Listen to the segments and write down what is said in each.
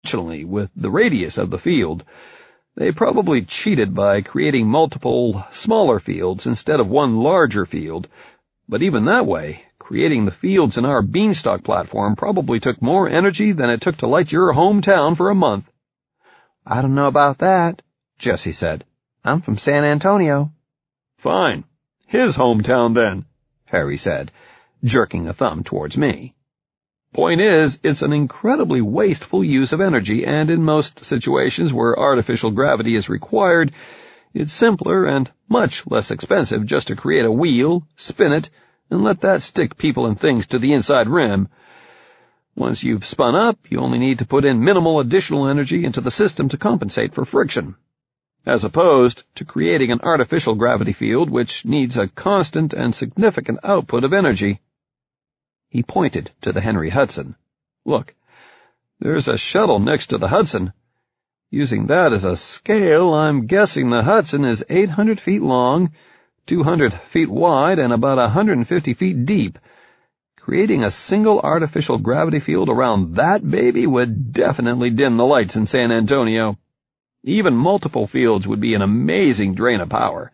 intentionally with the radius of the field. They probably cheated by creating multiple smaller fields instead of one larger field, but even that way, creating the fields in our beanstalk platform probably took more energy than it took to light your hometown for a month. I don't know about that, Jessie said. I'm from San Antonio. Fine. His hometown, then, Harry said, jerking a thumb towards me. Point is, it's an incredibly wasteful use of energy, and in most situations where artificial gravity is required, it's simpler and much less expensive just to create a wheel, spin it, and let that stick people and things to the inside rim. Once you've spun up, you only need to put in minimal additional energy into the system to compensate for friction, as opposed to creating an artificial gravity field which needs a constant and significant output of energy. He pointed to the Henry Hudson. Look, there's a shuttle next to the Hudson. Using that as a scale, I'm guessing the Hudson is 800 feet long, 200 feet wide, and about 150 feet deep. Creating a single artificial gravity field around that baby would definitely dim the lights in San Antonio. Even multiple fields would be an amazing drain of power.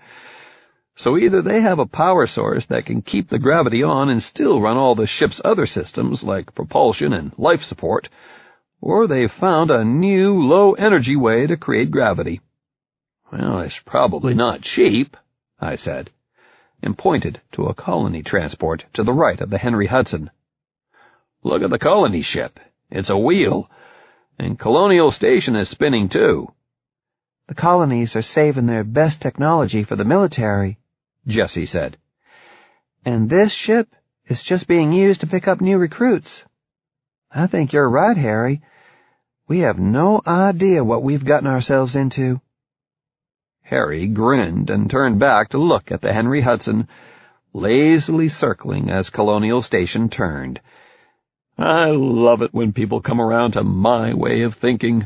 So either they have a power source that can keep the gravity on and still run all the ship's other systems, like propulsion and life support, or they've found a new, low-energy way to create gravity. Well, it's probably not cheap, I said, and pointed to a colony transport to the right of the Henry Hudson. Look at the colony ship. It's a wheel, and Colonial Station is spinning too. The colonies are saving their best technology for the military, Jessie said. And this ship is just being used to pick up new recruits. I think you're right, Harry. We have no idea what we've gotten ourselves into. Harry grinned and turned back to look at the Henry Hudson, lazily circling as Colonial Station turned. I love it when people come around to my way of thinking.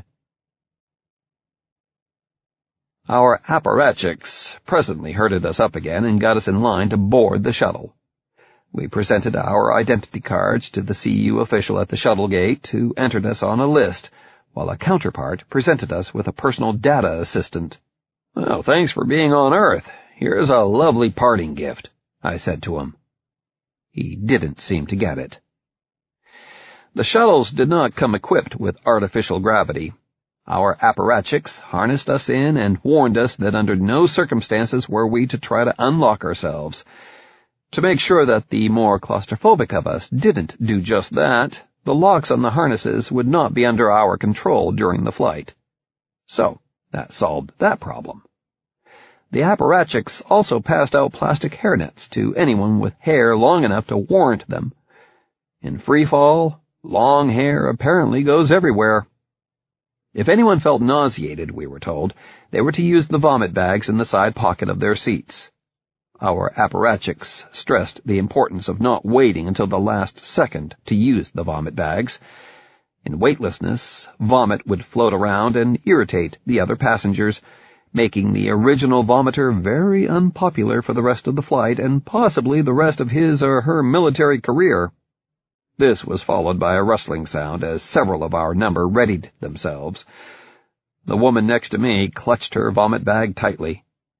Our apparatchiks presently herded us up again and got us in line to board the shuttle. We presented our identity cards to the CU official at the shuttle gate, who entered us on a list, while a counterpart presented us with a personal data assistant. Well, thanks for being on Earth. Here's a lovely parting gift, I said to him. He didn't seem to get it. The shuttles did not come equipped with artificial gravity. Our apparatchiks harnessed us in and warned us that under no circumstances were we to try to unlock ourselves. To make sure that the more claustrophobic of us didn't do just that, the locks on the harnesses would not be under our control during the flight. So, that solved that problem. The apparatchiks also passed out plastic hairnets to anyone with hair long enough to warrant them. In free fall, long hair apparently goes everywhere. If anyone felt nauseated, we were told, they were to use the vomit bags in the side pocket of their seats. Our apparatchiks stressed the importance of not waiting until the last second to use the vomit bags. In weightlessness, vomit would float around and irritate the other passengers, making the original vomiter very unpopular for the rest of the flight and possibly the rest of his or her military career. This was followed by a rustling sound as several of our number readied themselves. The woman next to me clutched her vomit bag tightly.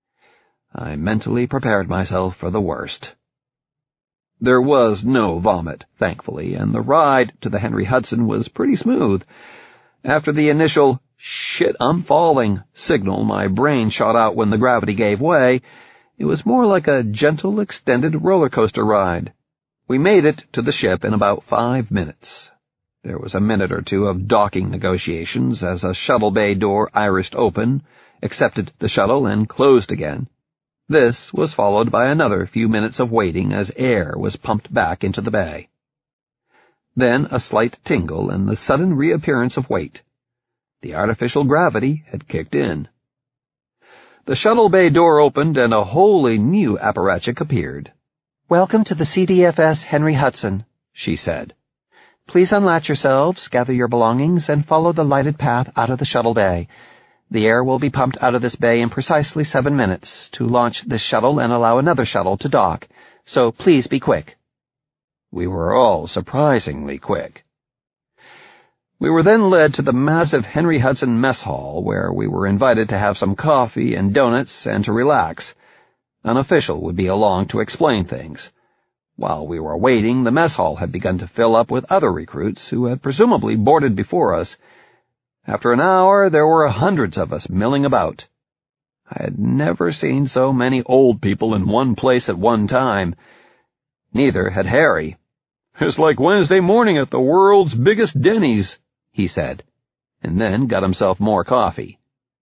I mentally prepared myself for the worst. There was no vomit, thankfully, and the ride to the Henry Hudson was pretty smooth. After the initial, "shit, I'm falling" signal my brain shot out when the gravity gave way, it was more like a gentle, extended roller coaster ride. We made it to the ship in about 5 minutes. There was a minute or two of docking negotiations as a shuttle bay door irised open, accepted the shuttle, and closed again. This was followed by another few minutes of waiting as air was pumped back into the bay. Then a slight tingle and the sudden reappearance of weight. The artificial gravity had kicked in. The shuttle bay door opened and a wholly new apparatchik appeared. "Welcome to the CDFS Henry Hudson," she said. "Please unlatch yourselves, gather your belongings, and follow the lighted path out of the shuttle bay. The air will be pumped out of this bay in precisely 7 minutes to launch this shuttle and allow another shuttle to dock, so please be quick." We were all surprisingly quick. We were then led to the massive Henry Hudson mess hall, where we were invited to have some coffee and donuts and to relax. An official would be along to explain things. While we were waiting, the mess hall had begun to fill up with other recruits who had presumably boarded before us. After an hour, there were hundreds of us milling about. I had never seen so many old people in one place at one time. Neither had Harry. "It's like Wednesday morning at the world's biggest Denny's," he said, and then got himself more coffee.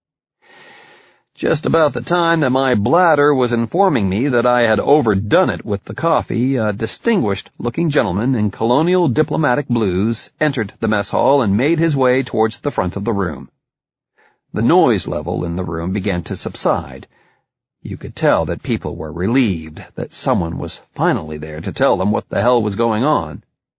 Just about the time that my bladder was informing me that I had overdone it with the coffee, a distinguished-looking gentleman in colonial diplomatic blues entered the mess hall and made his way towards the front of the room. The noise level in the room began to subside. You could tell that people were relieved that someone was finally there to tell them what the hell was going on.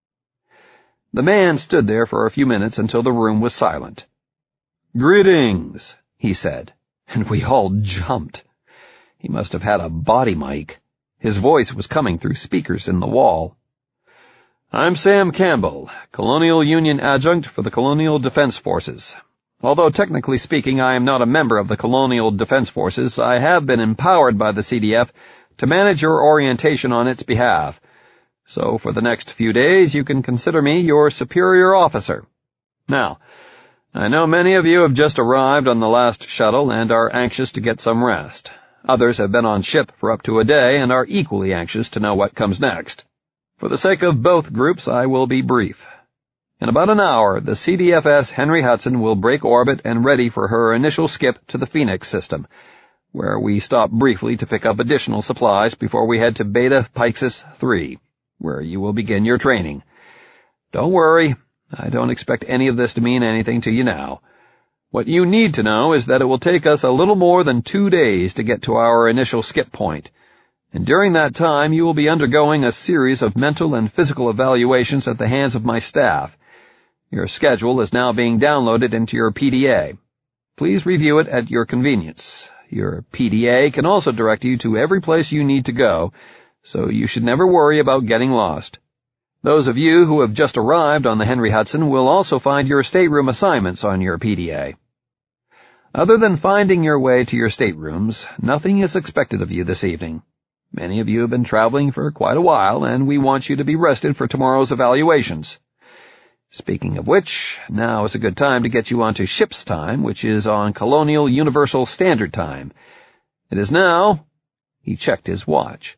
The man stood there for a few minutes until the room was silent. "Greetings," he said, and we all jumped. He must have had a body mic. His voice was coming through speakers in the wall. "I'm Sam Campbell, Colonial Union Adjunct for the Colonial Defense Forces. Although technically speaking I am not a member of the Colonial Defense Forces, I have been empowered by the CDF to manage your orientation on its behalf. So for the next few days you can consider me your superior officer. Now, I know many of you have just arrived on the last shuttle and are anxious to get some rest. Others have been on ship for up to a day and are equally anxious to know what comes next. For the sake of both groups, I will be brief. In about an hour, the CDFS Henry Hudson will break orbit and ready for her initial skip to the Phoenix system, where we stop briefly to pick up additional supplies before we head to Beta Pyxis 3, where you will begin your training. Don't worry, I don't expect any of this to mean anything to you now. What you need to know is that it will take us a little more than 2 days to get to our initial skip point, and during that time you will be undergoing a series of mental and physical evaluations at the hands of my staff. Your schedule is now being downloaded into your PDA. Please review it at your convenience. Your PDA can also direct you to every place you need to go, so you should never worry about getting lost. Those of you who have just arrived on the Henry Hudson will also find your stateroom assignments on your PDA. Other than finding your way to your staterooms, nothing is expected of you this evening. Many of you have been traveling for quite a while, and we want you to be rested for tomorrow's evaluations. Speaking of which, now is a good time to get you onto ship's time, which is on Colonial Universal Standard Time. It is now," he checked his watch,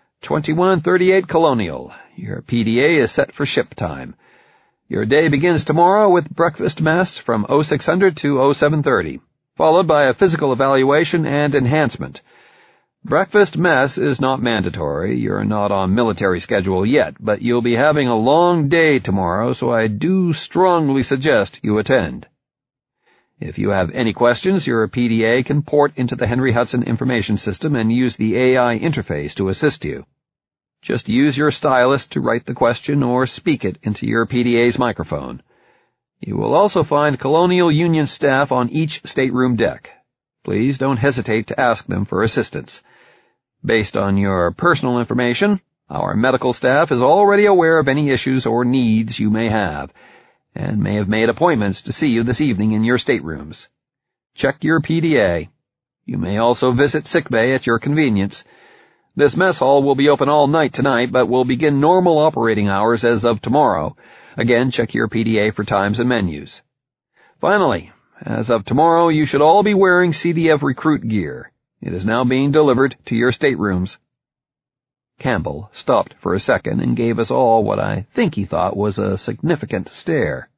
21:38 Colonial. Your PDA is set for ship time. Your day begins tomorrow with breakfast mess from 0600 to 0730, followed by a physical evaluation and enhancement. Breakfast mess is not mandatory. You're not on military schedule yet, but you'll be having a long day tomorrow, so I do strongly suggest you attend. If you have any questions, your PDA can port into the Henry Hudson Information System and use the AI interface to assist you. Just use your stylus to write the question or speak it into your PDA's microphone. You will also find Colonial Union staff on each stateroom deck. Please don't hesitate to ask them for assistance. Based on your personal information, our medical staff is already aware of any issues or needs you may have, and may have made appointments to see you this evening in your staterooms. Check your PDA. You may also visit sickbay at your convenience. This mess hall will be open all night tonight, but will begin normal operating hours as of tomorrow. Again, check your PDA for times and menus. Finally, as of tomorrow, you should all be wearing CDF recruit gear. It is now being delivered to your staterooms. Campbell stopped for a second and gave us all what I think he thought was a significant stare.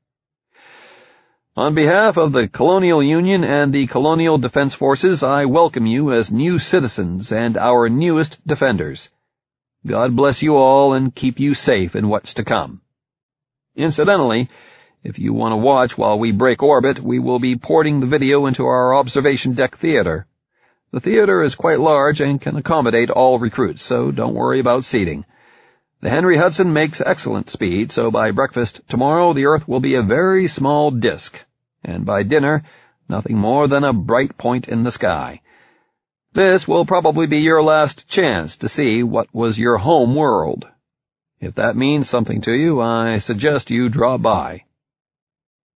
On behalf of the Colonial Union and the Colonial Defense Forces, I welcome you as new citizens and our newest defenders. God bless you all and keep you safe in what's to come. Incidentally, if you want to watch while we break orbit, we will be porting the video into our observation deck theater. The theater is quite large and can accommodate all recruits, so don't worry about seating. The Henry Hudson makes excellent speed, so by breakfast tomorrow the Earth will be a very small disk, and by dinner nothing more than a bright point in the sky. This will probably be your last chance to see what was your home world. If that means something to you, I suggest you drop by.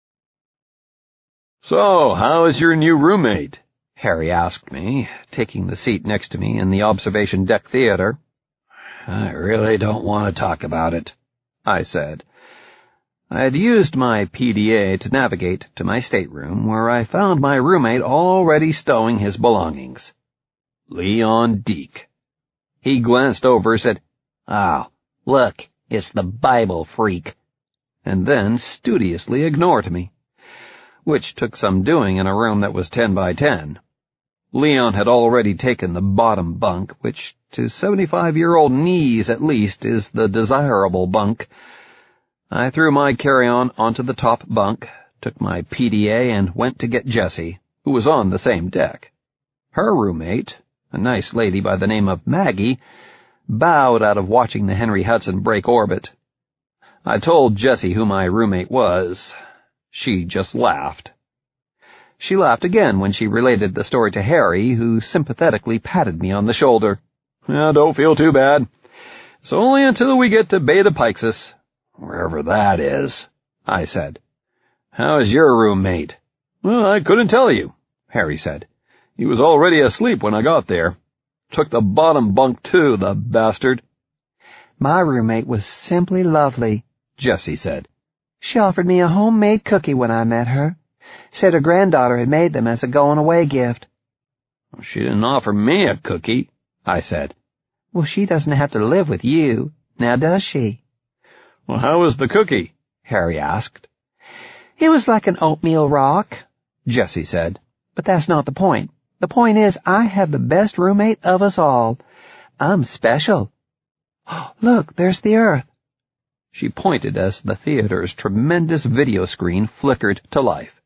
"So, how is your new roommate?" Harry asked me, taking the seat next to me in the observation deck theater. "I really don't want to talk about it," I said. I had used my PDA to navigate to my stateroom, where I found my roommate already stowing his belongings. Leon Deek. He glanced over, said, "Oh, look, it's the Bible freak," and then studiously ignored me, which took some doing in a room that was 10 by 10. Leon had already taken the bottom bunk, which, to 75-year-old knees at least, is the desirable bunk. I threw my carry-on onto the top bunk, took my PDA, and went to get Jessie, who was on the same deck. Her roommate, a nice lady by the name of Maggie, bowed out of watching the Henry Hudson break orbit. I told Jessie who my roommate was. She just laughed. She laughed again when she related the story to Harry, who sympathetically patted me on the shoulder. "Don't feel too bad. It's only until we get to Beta Pixis, wherever that is," I said. "How is your roommate?" "Well, I couldn't tell you," Harry said. "He was already asleep when I got there. Took the bottom bunk too, the bastard." "My roommate was simply lovely," Jessie said. "She offered me a homemade cookie when I met her. Said her granddaughter had made them as a going-away gift." "She didn't offer me a cookie," I said. "Well, she doesn't have to live with you, now does she?" "Well, how was the cookie?" Harry asked. "It was like an oatmeal rock," Jessie said. "But that's not the point. The point is, I have the best roommate of us all. I'm special. Look, there's the Earth." She pointed as the theater's tremendous video screen flickered to life.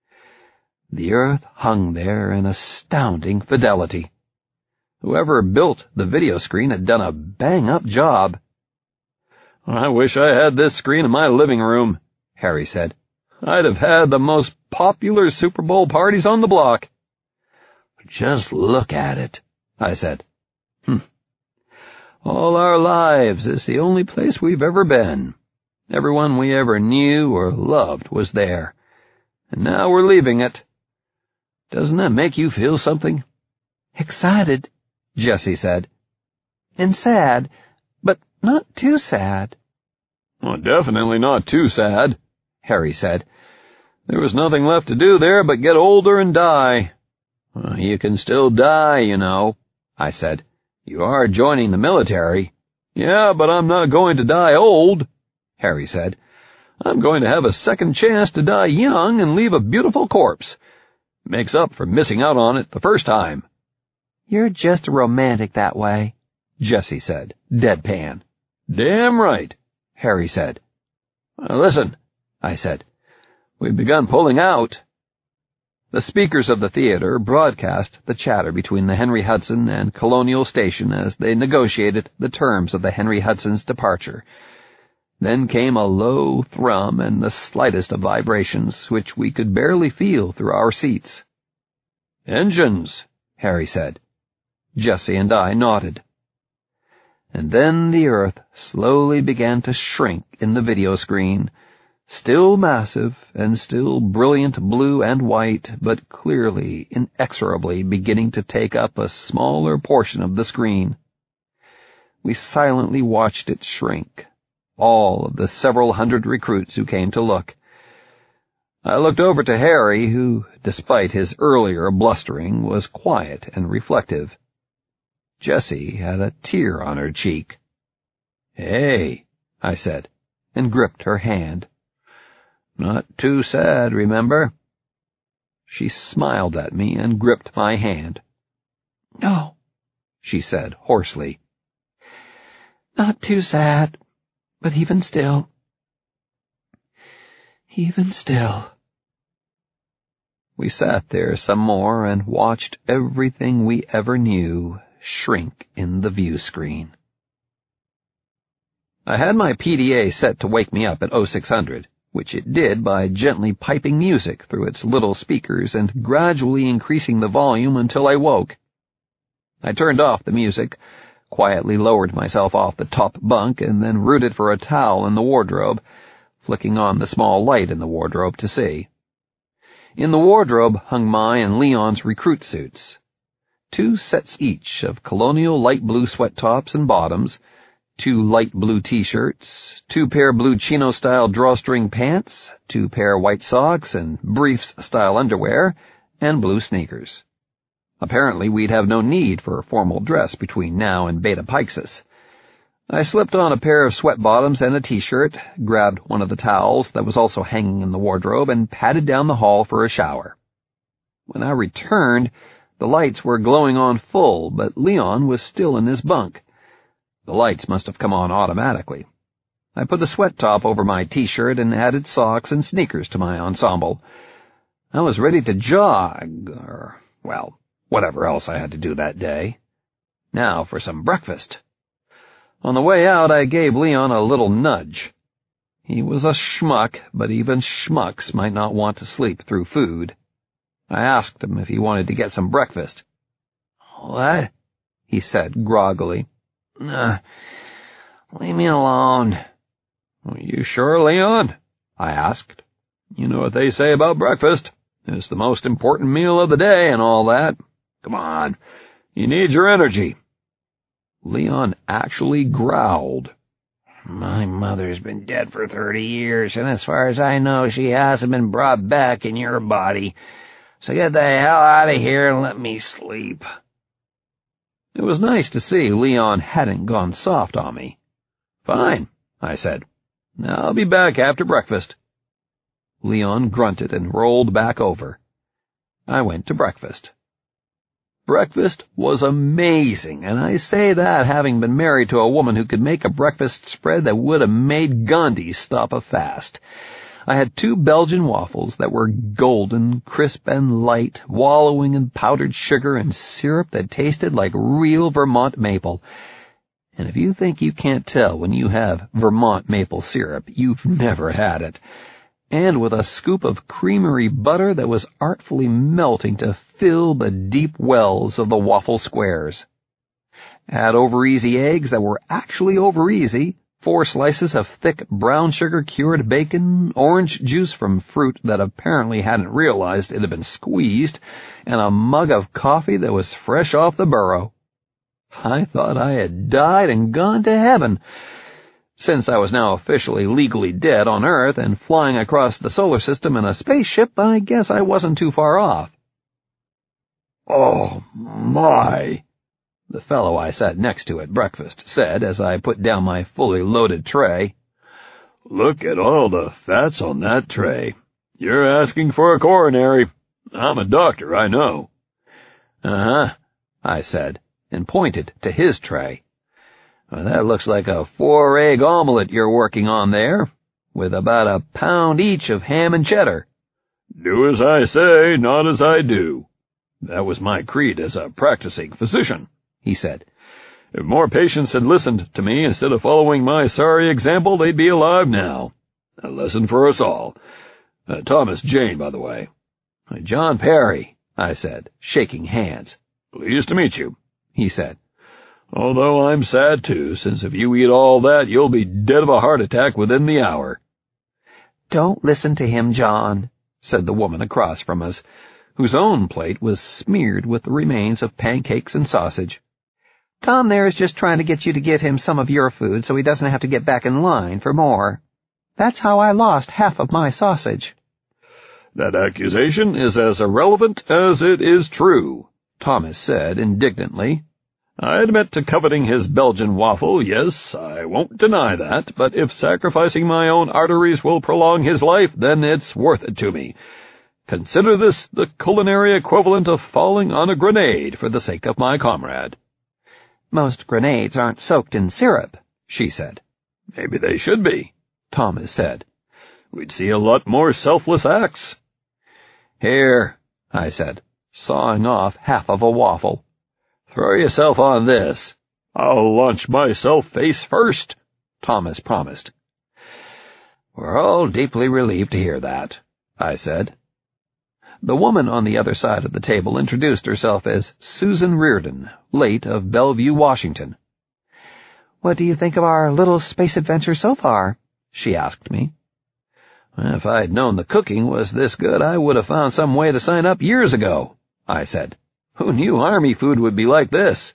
The Earth hung there in astounding fidelity. Whoever built the video screen had done a bang-up job. "I wish I had this screen in my living room," Harry said. "I'd have had the most popular Super Bowl parties on the block." "Just look at it," I said. "All our lives, it's the only place we've ever been. Everyone we ever knew or loved was there. And now we're leaving it. Doesn't that make you feel something?" "Excited," Jessie said. "And sad, but not too sad." "Well, definitely not too sad," Harry said. "There was nothing left to do there but get older and die." "Well, you can still die, you know," I said. "You are joining the military." "Yeah, but I'm not going to die old," Harry said. "I'm going to have a second chance to die young and leave a beautiful corpse. Makes up for missing out on it the first time." "You're just a romantic that way," Jessie said, deadpan. "Damn right," Harry said. "Listen," I said. "We've begun pulling out." The speakers of the theater broadcast the chatter between the Henry Hudson and Colonial Station as they negotiated the terms of the Henry Hudson's departure. Then came a low thrum and the slightest of vibrations, which we could barely feel through our seats. "Engines," Harry said. Jessie and I nodded. And then the Earth slowly began to shrink in the video screen, still massive and still brilliant blue and white, but clearly, inexorably beginning to take up a smaller portion of the screen. We silently watched it shrink, all of the several hundred recruits who came to look. I looked over to Harry, who, despite his earlier blustering, was quiet and reflective. Jessie had a tear on her cheek. "Hey," I said, and gripped her hand. "Not too sad, remember?" She smiled at me and gripped my hand. "No," she said hoarsely. "Not too sad, but even still. Even still." We sat there some more and watched everything we ever knew shrink in the view screen. I had my PDA set to wake me up at 0600, which it did by gently piping music through its little speakers and gradually increasing the volume until I woke. I turned off the music, quietly lowered myself off the top bunk, and then rooted for a towel in the wardrobe, flicking on the small light in the wardrobe to see. In the wardrobe hung my and Leon's recruit suits. 2 sets each of colonial light blue sweat tops and bottoms, 2 light blue t-shirts, 2 pair blue chino-style drawstring pants, 2 pair white socks and briefs-style underwear, and blue sneakers. Apparently we'd have no need for formal dress between now and Beta Pyxis. I slipped on a pair of sweat bottoms and a t-shirt, grabbed one of the towels that was also hanging in the wardrobe, and padded down the hall for a shower. When I returned, the lights were glowing on full, but Leon was still in his bunk. The lights must have come on automatically. I put the sweat top over my t-shirt and added socks and sneakers to my ensemble. I was ready to jog, or, well, whatever else I had to do that day. Now for some breakfast. On the way out, I gave Leon a little nudge. He was a schmuck, but even schmucks might not want to sleep through food. I asked him if he wanted to get some breakfast. "What?" he said groggily. "Leave me alone." "Are you sure, Leon?" I asked. "You know what they say about breakfast. It's the most important meal of the day and all that. Come on, you need your energy." Leon actually growled. "My mother's been dead for 30 years, and as far as I know, she hasn't been brought back in your body. So get the hell out of here and let me sleep." It was nice to see Leon hadn't gone soft on me. "Fine," I said. "I'll be back after breakfast." Leon grunted and rolled back over. I went to breakfast. Breakfast was amazing, and I say that having been married to a woman who could make a breakfast spread that would have made Gandhi stop a fast. I had 2 Belgian waffles that were golden, crisp and light, wallowing in powdered sugar and syrup that tasted like real Vermont maple. And if you think you can't tell when you have Vermont maple syrup, you've never had it. And with a scoop of creamery butter that was artfully melting to fill the deep wells of the waffle squares. Add over-easy eggs that were actually over-easy, 4 slices of thick brown sugar-cured bacon, orange juice from fruit that apparently hadn't realized it had been squeezed, and a mug of coffee that was fresh off the burrow. I thought I had died and gone to heaven. Since I was now officially legally dead on Earth and flying across the solar system in a spaceship, I guess I wasn't too far off. "Oh, my," the fellow I sat next to at breakfast said as I put down my fully loaded tray. "Look at all the fats on that tray. You're asking for a coronary. I'm a doctor, I know." "Uh-huh," I said, and pointed to his tray. "Well, that looks like a 4-egg omelet you're working on there, with about a pound each of ham and cheddar." "Do as I say, not as I do. That was my creed as a practicing physician," he said. "If more patients had listened to me instead of following my sorry example, they'd be alive now. A lesson for us all. Thomas Jane, by the way." "John Perry," I said, shaking hands. "Pleased to meet you," he said. "Although I'm sad, too, since if you eat all that, you'll be dead of a heart attack within the hour." "Don't listen to him, John," said the woman across from us, whose own plate was smeared with the remains of pancakes and sausage. "Tom there is just trying to get you to give him some of your food so he doesn't have to get back in line for more. That's how I lost half of my sausage." "That accusation is as irrelevant as it is true," Thomas said indignantly. "I admit to coveting his Belgian waffle, yes, I won't deny that, but if sacrificing my own arteries will prolong his life, then it's worth it to me. Consider this the culinary equivalent of falling on a grenade for the sake of my comrade." "Most grenades aren't soaked in syrup," she said. "Maybe they should be," Thomas said. "We'd see a lot more selfless acts." "Here," I said, sawing off half of a waffle. "Throw yourself on this." "I'll launch myself face first," Thomas promised. "We're all deeply relieved to hear that," I said. The woman on the other side of the table introduced herself as Susan Reardon, late of Bellevue, Washington. "What do you think of our little space adventure so far?" she asked me. If I'd known the cooking was this good, I would have found some way to sign up years ago, I said. Who knew Army food would be like this?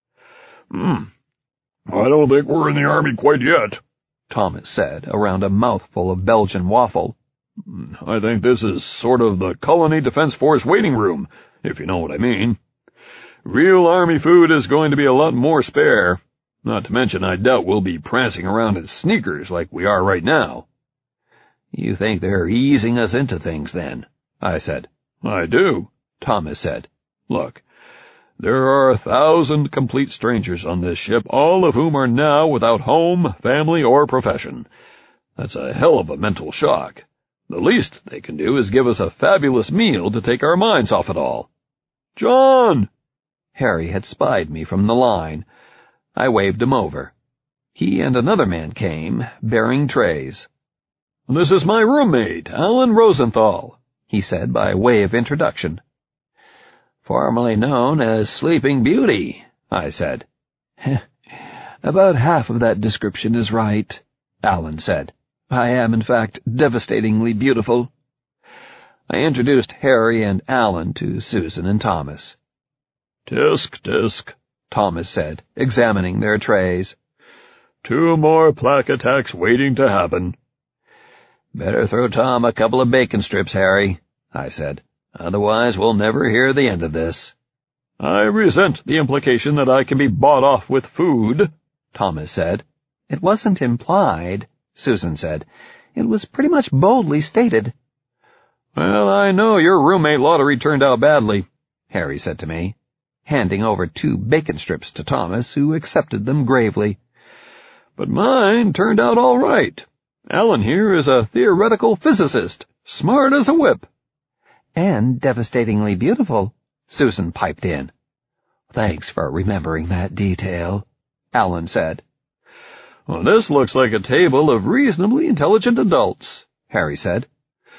I don't think we're in the Army quite yet, Thomas said, around a mouthful of Belgian waffle. I think this is sort of the Colony Defense Force waiting room, if you know what I mean. Real Army food is going to be a lot more spare. Not to mention, I doubt we'll be prancing around in sneakers like we are right now. You think they're easing us into things, then? I said. I do, Thomas said. Look, there are 1,000 complete strangers on this ship, all of whom are now without home, family, or profession. That's a hell of a mental shock. The least they can do is give us a fabulous meal to take our minds off it all. John! Harry had spied me from the line. I waved him over. He and another man came, bearing trays. This is my roommate, Alan Rosenthal, he said by way of introduction. Formerly known as Sleeping Beauty, I said. About half of that description is right, Alan said. I am, in fact, devastatingly beautiful. I introduced Harry and Alan to Susan and Thomas. Tisk, tisk, Thomas said, examining their trays. 2 more plaque attacks waiting to happen. Better throw Tom a couple of bacon strips, Harry, I said. Otherwise we'll never hear the end of this. I resent the implication that I can be bought off with food, Thomas said. It wasn't implied, Susan said. It was pretty much boldly stated. Well, I know your roommate lottery turned out badly, Harry said to me, handing over 2 bacon strips to Thomas, who accepted them gravely. But mine turned out all right. Alan here is a theoretical physicist, smart as a whip. And devastatingly beautiful, Susan piped in. Thanks for remembering that detail, Alan said. Well, this looks like a table of reasonably intelligent adults, Harry said.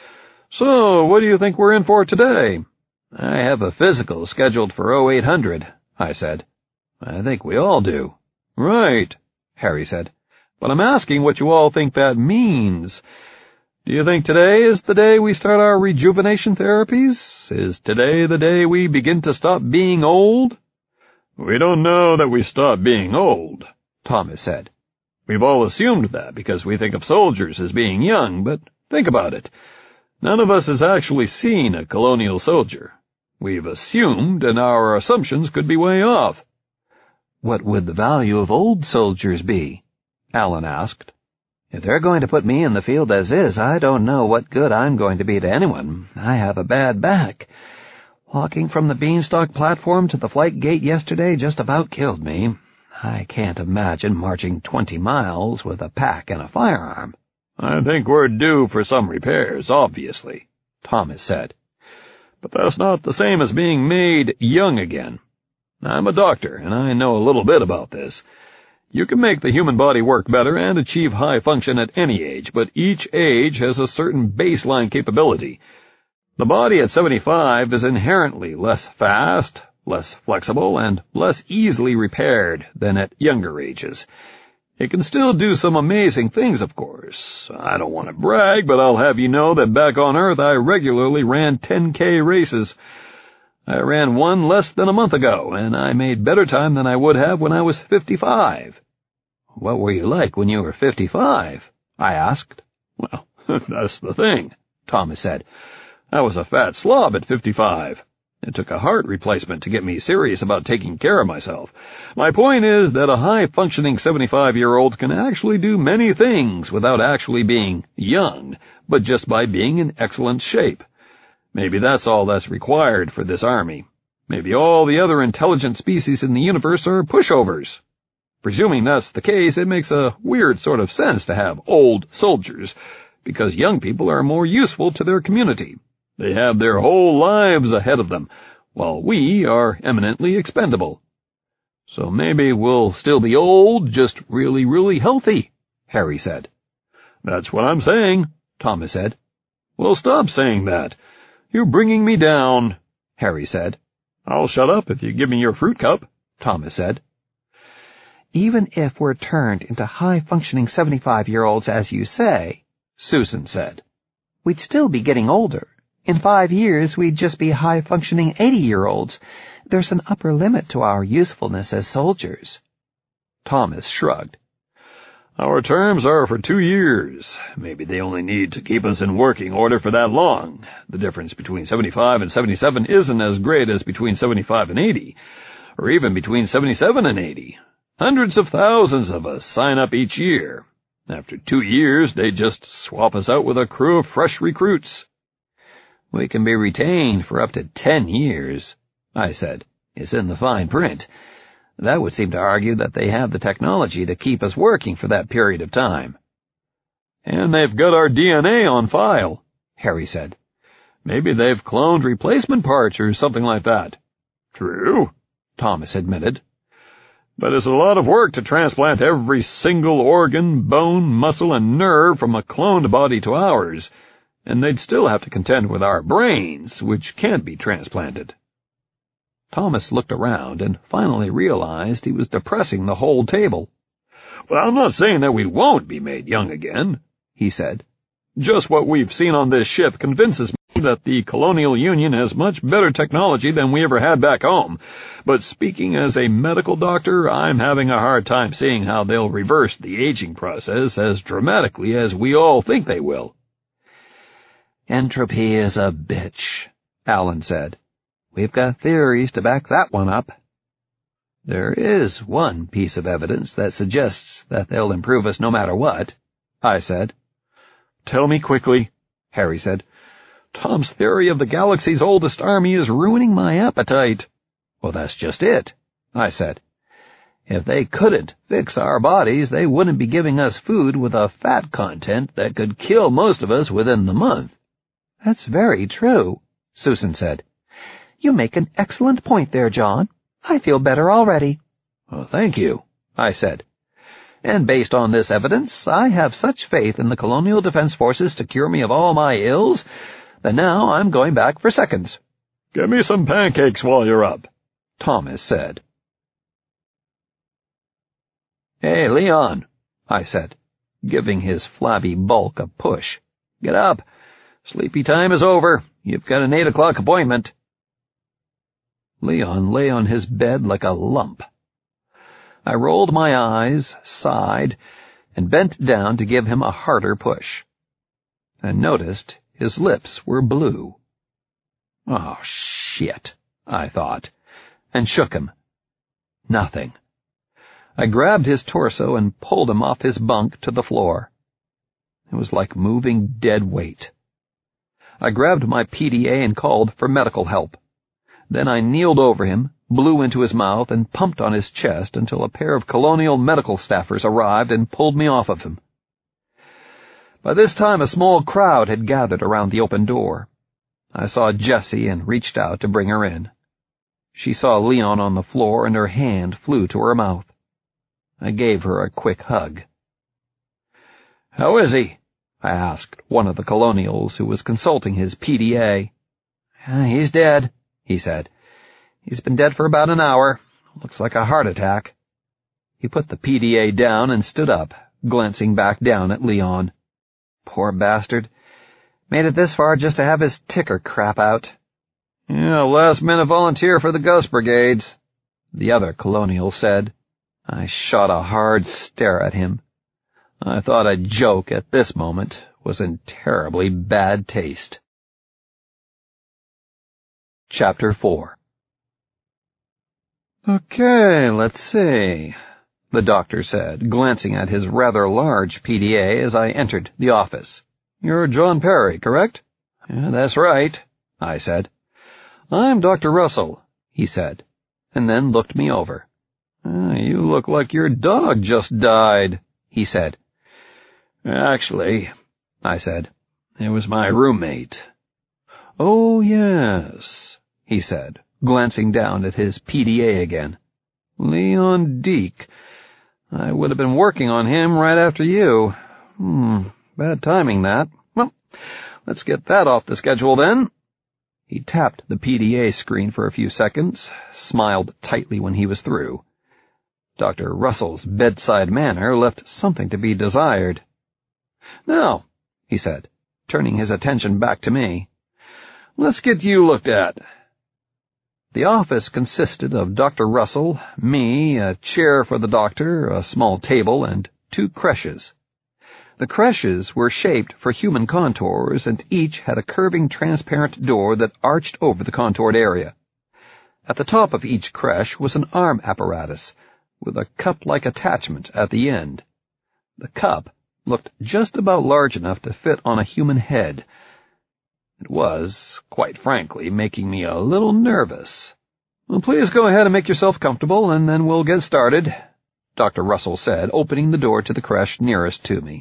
So, what do you think we're in for today? I have a physical scheduled for 0800, I said. I think we all do. Right, Harry said. But I'm asking what you all think that means. Do you think today is the day we start our rejuvenation therapies? Is today the day we begin to stop being old? We don't know that we stop being old, Thomas said. We've all assumed that because we think of soldiers as being young, but think about it. None of us has actually seen a colonial soldier. We've assumed, and our assumptions could be way off. What would the value of old soldiers be? Alan asked. If they're going to put me in the field as is, I don't know what good I'm going to be to anyone. I have a bad back. Walking from the Beanstalk platform to the flight gate yesterday just about killed me. I can't imagine marching 20 miles with a pack and a firearm. I think we're due for some repairs, obviously, Thomas said. But that's not the same as being made young again. I'm a doctor, and I know a little bit about this. You can make the human body work better and achieve high function at any age, but each age has a certain baseline capability. The body at 75 is inherently less fast, less flexible, and less easily repaired than at younger ages. It can still do some amazing things, of course. I don't want to brag, but I'll have you know that back on Earth I regularly ran 10K races. I ran one less than a month ago, and I made better time than I would have when I was 55. What were you like when you were 55? I asked. Well, that's the thing, Thomas said. I was a fat slob at 55. It took a heart replacement to get me serious about taking care of myself. My point is that a high-functioning 75-year-old can actually do many things without actually being young, but just by being in excellent shape. Maybe that's all that's required for this army. Maybe all the other intelligent species in the universe are pushovers. Presuming that's the case, it makes a weird sort of sense to have old soldiers, because young people are more useful to their community. They have their whole lives ahead of them, while we are eminently expendable. So maybe we'll still be old, just really, really healthy, Harry said. That's what I'm saying, Thomas said. Well, stop saying that. You're bringing me down, Harry said. I'll shut up if you give me your fruit cup, Thomas said. Even if we're turned into high-functioning 75-year-olds, as you say, Susan said. we'd still be getting older. In 5 years, we'd just be high-functioning 80-year-olds. There's an upper limit to our usefulness as soldiers." Thomas shrugged. "Our terms are for 2 years. Maybe they only need to keep us in working order for that long. The difference between 75 and 77 isn't as great as between 75 and 80, or even between 77 and 80. Hundreds of thousands of us sign up each year. After 2 years, they just swap us out with a crew of fresh recruits." "We can be retained for up to 10 years, I said. "It's in the fine print. That would seem to argue that they have the technology to keep us working for that period of time." "And they've got our DNA on file," Harry said. "Maybe they've cloned replacement parts or something like that." "True," Thomas admitted. "But it's a lot of work to transplant every single organ, bone, muscle, and nerve from a cloned body to ours, and they'd still have to contend with our brains, which can't be transplanted." Thomas looked around and finally realized he was depressing the whole table. "Well, I'm not saying that we won't be made young again," he said. "Just what we've seen on this ship convinces me that the Colonial Union has much better technology than we ever had back home. But speaking as a medical doctor, I'm having a hard time seeing how they'll reverse the aging process as dramatically as we all think they will." "Entropy is a bitch," Alan said. "We've got theories to back that one up." "There is one piece of evidence that suggests that they'll improve us no matter what," I said. "Tell me quickly," Harry said. "Tom's theory of the galaxy's oldest army is ruining my appetite." "Well, that's just it," I said. "If they couldn't fix our bodies, they wouldn't be giving us food with a fat content that could kill most of us within the month." "That's very true," Susan said. "You make an excellent point there, John. I feel better already." "Well, thank you," I said. "And based on this evidence, I have such faith in the Colonial Defense Forces to cure me of all my ills that now I'm going back for seconds." "Get me some pancakes while you're up," Thomas said. "Hey, Leon," I said, giving his flabby bulk a push. "Get up. Sleepy time is over. You've got an 8 o'clock appointment." Leon lay on his bed like a lump. I rolled my eyes, sighed, and bent down to give him a harder push. I noticed his lips were blue. "Oh, shit," I thought, and shook him. Nothing. I grabbed his torso and pulled him off his bunk to the floor. It was like moving dead weight. I grabbed my PDA and called for medical help. Then I kneeled over him, blew into his mouth, and pumped on his chest until a pair of Colonial medical staffers arrived and pulled me off of him. By this time a small crowd had gathered around the open door. I saw Jessie and reached out to bring her in. She saw Leon on the floor and her hand flew to her mouth. I gave her a quick hug. "How is he?" I asked one of the Colonials who was consulting his PDA. "He's dead," he said. "He's been dead for about an hour. Looks like a heart attack." He put the PDA down and stood up, glancing back down at Leon. "Poor bastard. Made it this far just to have his ticker crap out." "Yeah, last-minute volunteer for the Ghost Brigades," the other Colonial said. I shot a hard stare at him. I thought a joke at this moment was in terribly bad taste. Chapter 4. "Okay, let's see," the doctor said, glancing at his rather large PDA as I entered the office. "You're John Perry, correct?" "Yeah, that's right," I said. "I'm Dr. Russell," he said, and then looked me over. "You look like your dog just died," he said. "Actually," I said, "it was my roommate." "Oh, yes," he said, glancing down at his PDA again. "Leon Deek. I would have been working on him right after you. Bad timing, that. Well, let's get that off the schedule, then." He tapped the PDA screen for a few seconds, smiled tightly when he was through. Dr. Russell's bedside manner left something to be desired. "Now," he said, turning his attention back to me. "Let's get you looked at." The office consisted of Dr. Russell, me, a chair for the doctor, a small table, and 2 creches. The creches were shaped for human contours, and each had a curving transparent door that arched over the contoured area. At the top of each creche was an arm apparatus, with a cup-like attachment at the end. The cup looked just about large enough to fit on a human head. It was, quite frankly, making me a little nervous. "Well, please go ahead and make yourself comfortable, and then we'll get started," Dr. Russell said, opening the door to the creche nearest to me.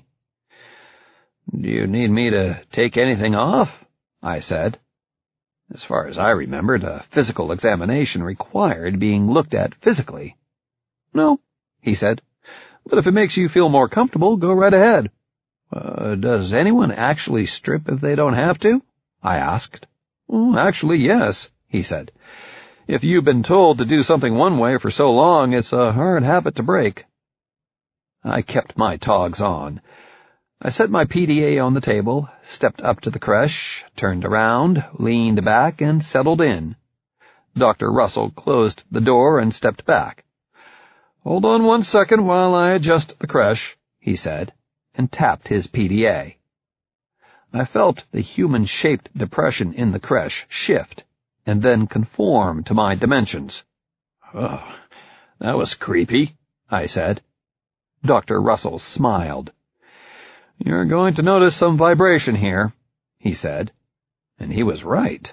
"Do you need me to take anything off?" I said. As far as I remembered, a physical examination required being looked at physically. "No," he said, "but if it makes you feel more comfortable, go right ahead." Does anyone actually strip if they don't have to?" I asked. "Actually, yes," he said. "If you've been told to do something one way for so long, it's a hard habit to break." I kept my togs on. I set my PDA on the table, stepped up to the creche, turned around, leaned back, and settled in. Dr. Russell closed the door and stepped back. "Hold on 1 second while I adjust the creche," he said, and tapped his PDA. I felt the human-shaped depression in the creche shift, and then conform to my dimensions. "Oh, that was creepy," I said. Dr. Russell smiled. "You're going to notice some vibration here," he said. And he was right.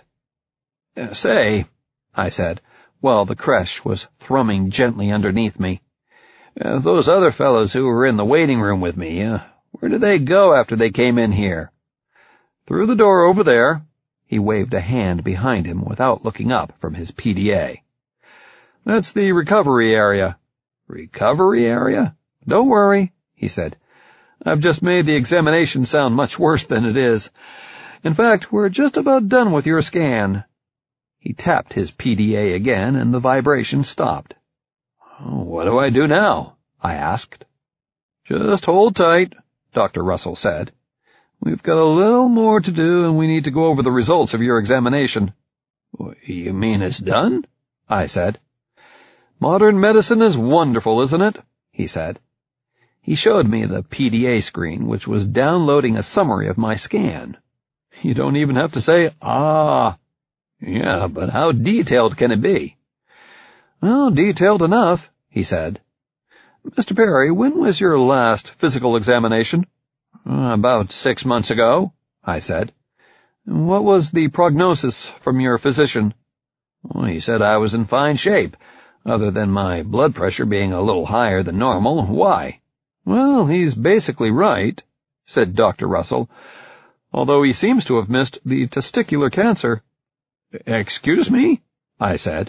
"Say," I said, while the creche was thrumming gently underneath me, "those other fellows who were in the waiting room with me, where did they go after they came in here?" "Through the door over there." He waved a hand behind him without looking up from his PDA. "That's the recovery area." "Recovery area?" "Don't worry," he said. "I've just made the examination sound much worse than it is. In fact, we're just about done with your scan." He tapped his PDA again, and the vibration stopped. "What do I do now?" I asked. "Just hold tight," Dr. Russell said. "We've got a little more to do, and we need to go over the results of your examination." "You mean it's done?" I said. "Modern medicine is wonderful, isn't it?" he said. He showed me the PDA screen, which was downloading a summary of my scan. "You don't even have to say, 'ah.'" "Yeah, but how detailed can it be?" "Well, detailed enough," he said. "Mr. Perry, when was your last physical examination?" "About 6 months ago," I said. "What was the prognosis from your physician?" "He said I was in fine shape, other than my blood pressure being a little higher than normal. Why?" "Well, he's basically right," said Dr. Russell, "although he seems to have missed the testicular cancer." "Excuse me?" I said.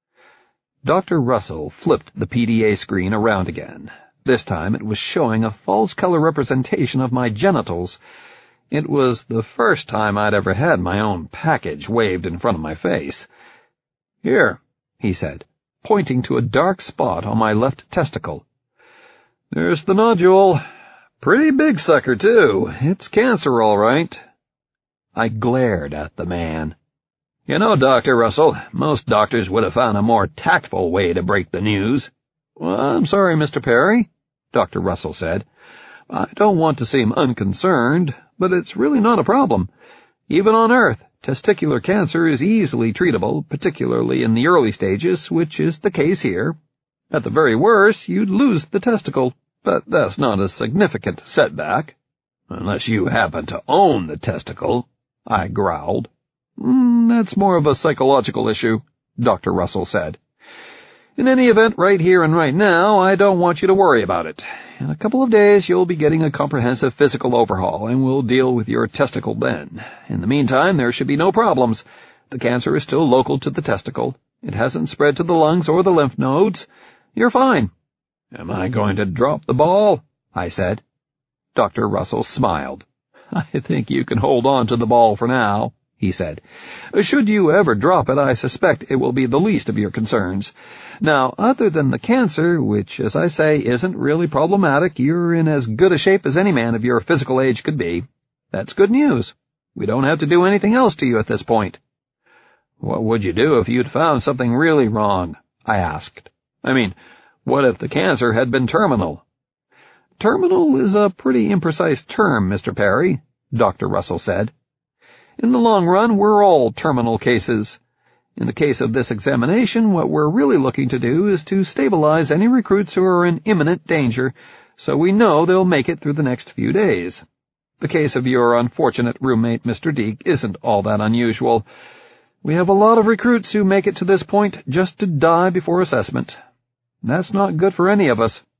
Dr. Russell flipped the PDA screen around again. This time it was showing a false-color representation of my genitals. It was the first time I'd ever had my own package waved in front of my face. "Here," he said, pointing to a dark spot on my left testicle. "There's the nodule. Pretty big sucker, too. It's cancer, all right." I glared at the man. "You know, Dr. Russell, most doctors would have found a more tactful way to break the news." "Well, I'm sorry, Mr. Perry," Dr. Russell said. "I don't want to seem unconcerned, but it's really not a problem. Even on Earth, testicular cancer is easily treatable, particularly in the early stages, which is the case here. At the very worst, you'd lose the testicle, but that's not a significant setback." "Unless you happen to own the testicle," I growled. "That's more of a psychological issue," Dr. Russell said. "In any event, right here and right now, I don't want you to worry about it. In a couple of days, you'll be getting a comprehensive physical overhaul, and we'll deal with your testicle then. In the meantime, there should be no problems. The cancer is still local to the testicle. It hasn't spread to the lungs or the lymph nodes. You're fine." "Am I going to drop the ball?" I said. Dr. Russell smiled. "I think you can hold on to the ball for now," he said. "Should you ever drop it, I suspect it will be the least of your concerns. Now, other than the cancer, which, as I say, isn't really problematic, you're in as good a shape as any man of your physical age could be. That's good news. We don't have to do anything else to you at this point. What would you do if you'd found something really wrong? I asked. I mean, what if the cancer had been terminal? Terminal is a pretty imprecise term, Mr. Perry, Dr. Russell said. In the long run, we're all terminal cases. In the case of this examination, what we're really looking to do is to stabilize any recruits who are in imminent danger, so we know they'll make it through the next few days. The case of your unfortunate roommate, Mr. Deke, isn't all that unusual. We have a lot of recruits who make it to this point just to die before assessment. That's not good for any of us.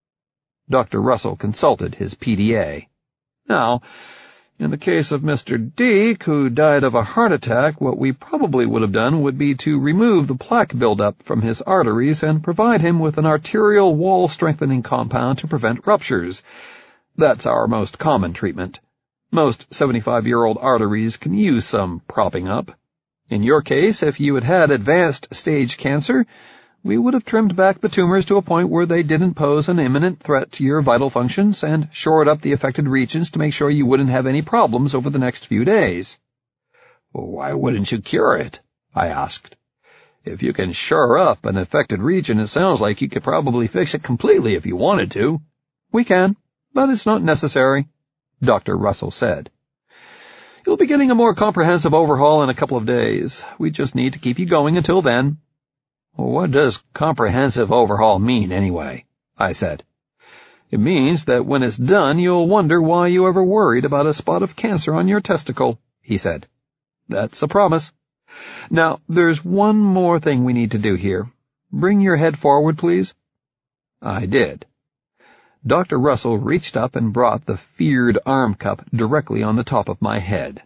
Dr. Russell consulted his PDA. Now, in the case of Mr. Deke, who died of a heart attack, what we probably would have done would be to remove the plaque buildup from his arteries and provide him with an arterial wall-strengthening compound to prevent ruptures. That's our most common treatment. Most 75-year-old arteries can use some propping up. In your case, if you had had advanced stage cancer, we would have trimmed back the tumors to a point where they didn't pose an imminent threat to your vital functions and shored up the affected regions to make sure you wouldn't have any problems over the next few days. Well, why wouldn't you cure it? I asked. If you can shore up an affected region, it sounds like you could probably fix it completely if you wanted to. We can, but it's not necessary, Dr. Russell said. You'll be getting a more comprehensive overhaul in a couple of days. We just need to keep you going until then. What does comprehensive overhaul mean, anyway? I said. It means that when it's done, you'll wonder why you ever worried about a spot of cancer on your testicle, he said. That's a promise. Now, there's one more thing we need to do here. Bring your head forward, please. I did. Dr. Russell reached up and brought the feared arm cup directly on the top of my head.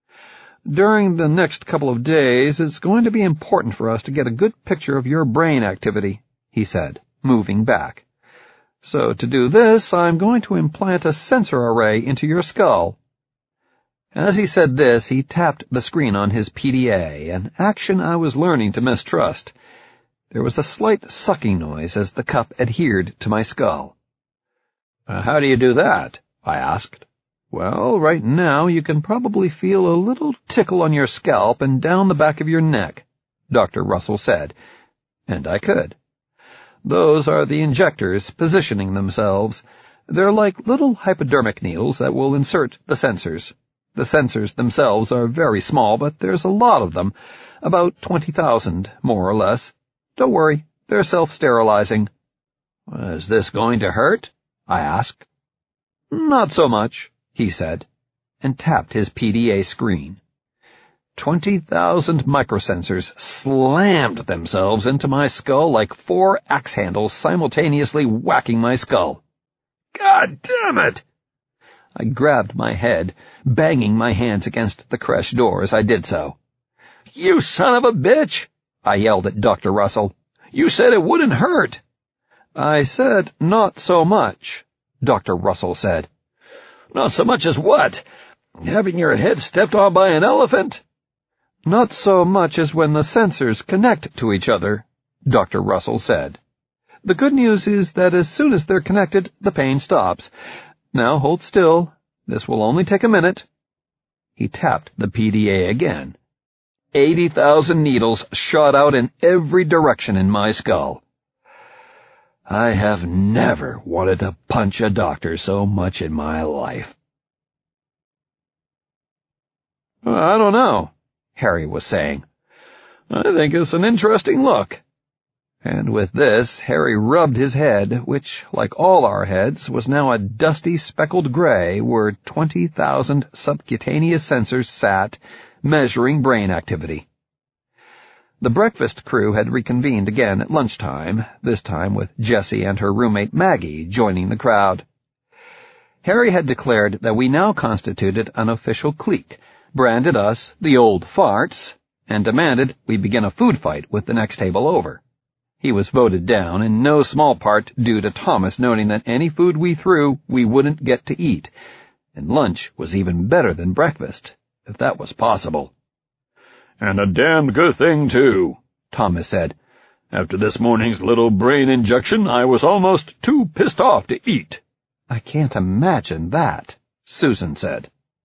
During the next couple of days, it's going to be important for us to get a good picture of your brain activity, he said, moving back. So to do this, I'm going to implant a sensor array into your skull. As he said this, he tapped the screen on his PDA, an action I was learning to mistrust. There was a slight sucking noise as the cup adhered to my skull. How do you do that? I asked. Well, right now you can probably feel a little tickle on your scalp and down the back of your neck, Dr. Russell said, and I could. Those are the injectors positioning themselves. They're like little hypodermic needles that will insert the sensors. The sensors themselves are very small, but there's a lot of them, about 20,000, more or less. Don't worry, they're self-sterilizing. Is this going to hurt? I asked. Not so much, he said, and tapped his PDA screen. 20,000 microsensors slammed themselves into my skull like 4 axe handles simultaneously whacking my skull. God damn it! I grabbed my head, banging my hands against the creche door as I did so. You son of a bitch! I yelled at Dr. Russell. You said it wouldn't hurt. I said not so much, Dr. Russell said. Not so much as what? Having your head stepped on by an elephant? Not so much as when the sensors connect to each other, Dr. Russell said. The good news is that as soon as they're connected, the pain stops. Now hold still. This will only take a minute. He tapped the PDA again. 80,000 needles shot out in every direction in my skull. I have never wanted to punch a doctor so much in my life. I don't know, Harry was saying. I think it's an interesting look. And with this, Harry rubbed his head, which, like all our heads, was now a dusty speckled gray where 20,000 subcutaneous sensors sat, measuring brain activity. The breakfast crew had reconvened again at lunchtime, this time with Jessie and her roommate Maggie joining the crowd. Harry had declared that we now constituted an official clique, branded us the old farts, and demanded we begin a food fight with the next table over. He was voted down, in no small part due to Thomas noting that any food we threw we wouldn't get to eat, and lunch was even better than breakfast, if that was possible. And a damned good thing, too, Thomas said. After this morning's little brain injection, I was almost too pissed off to eat. I can't imagine that, Susan said.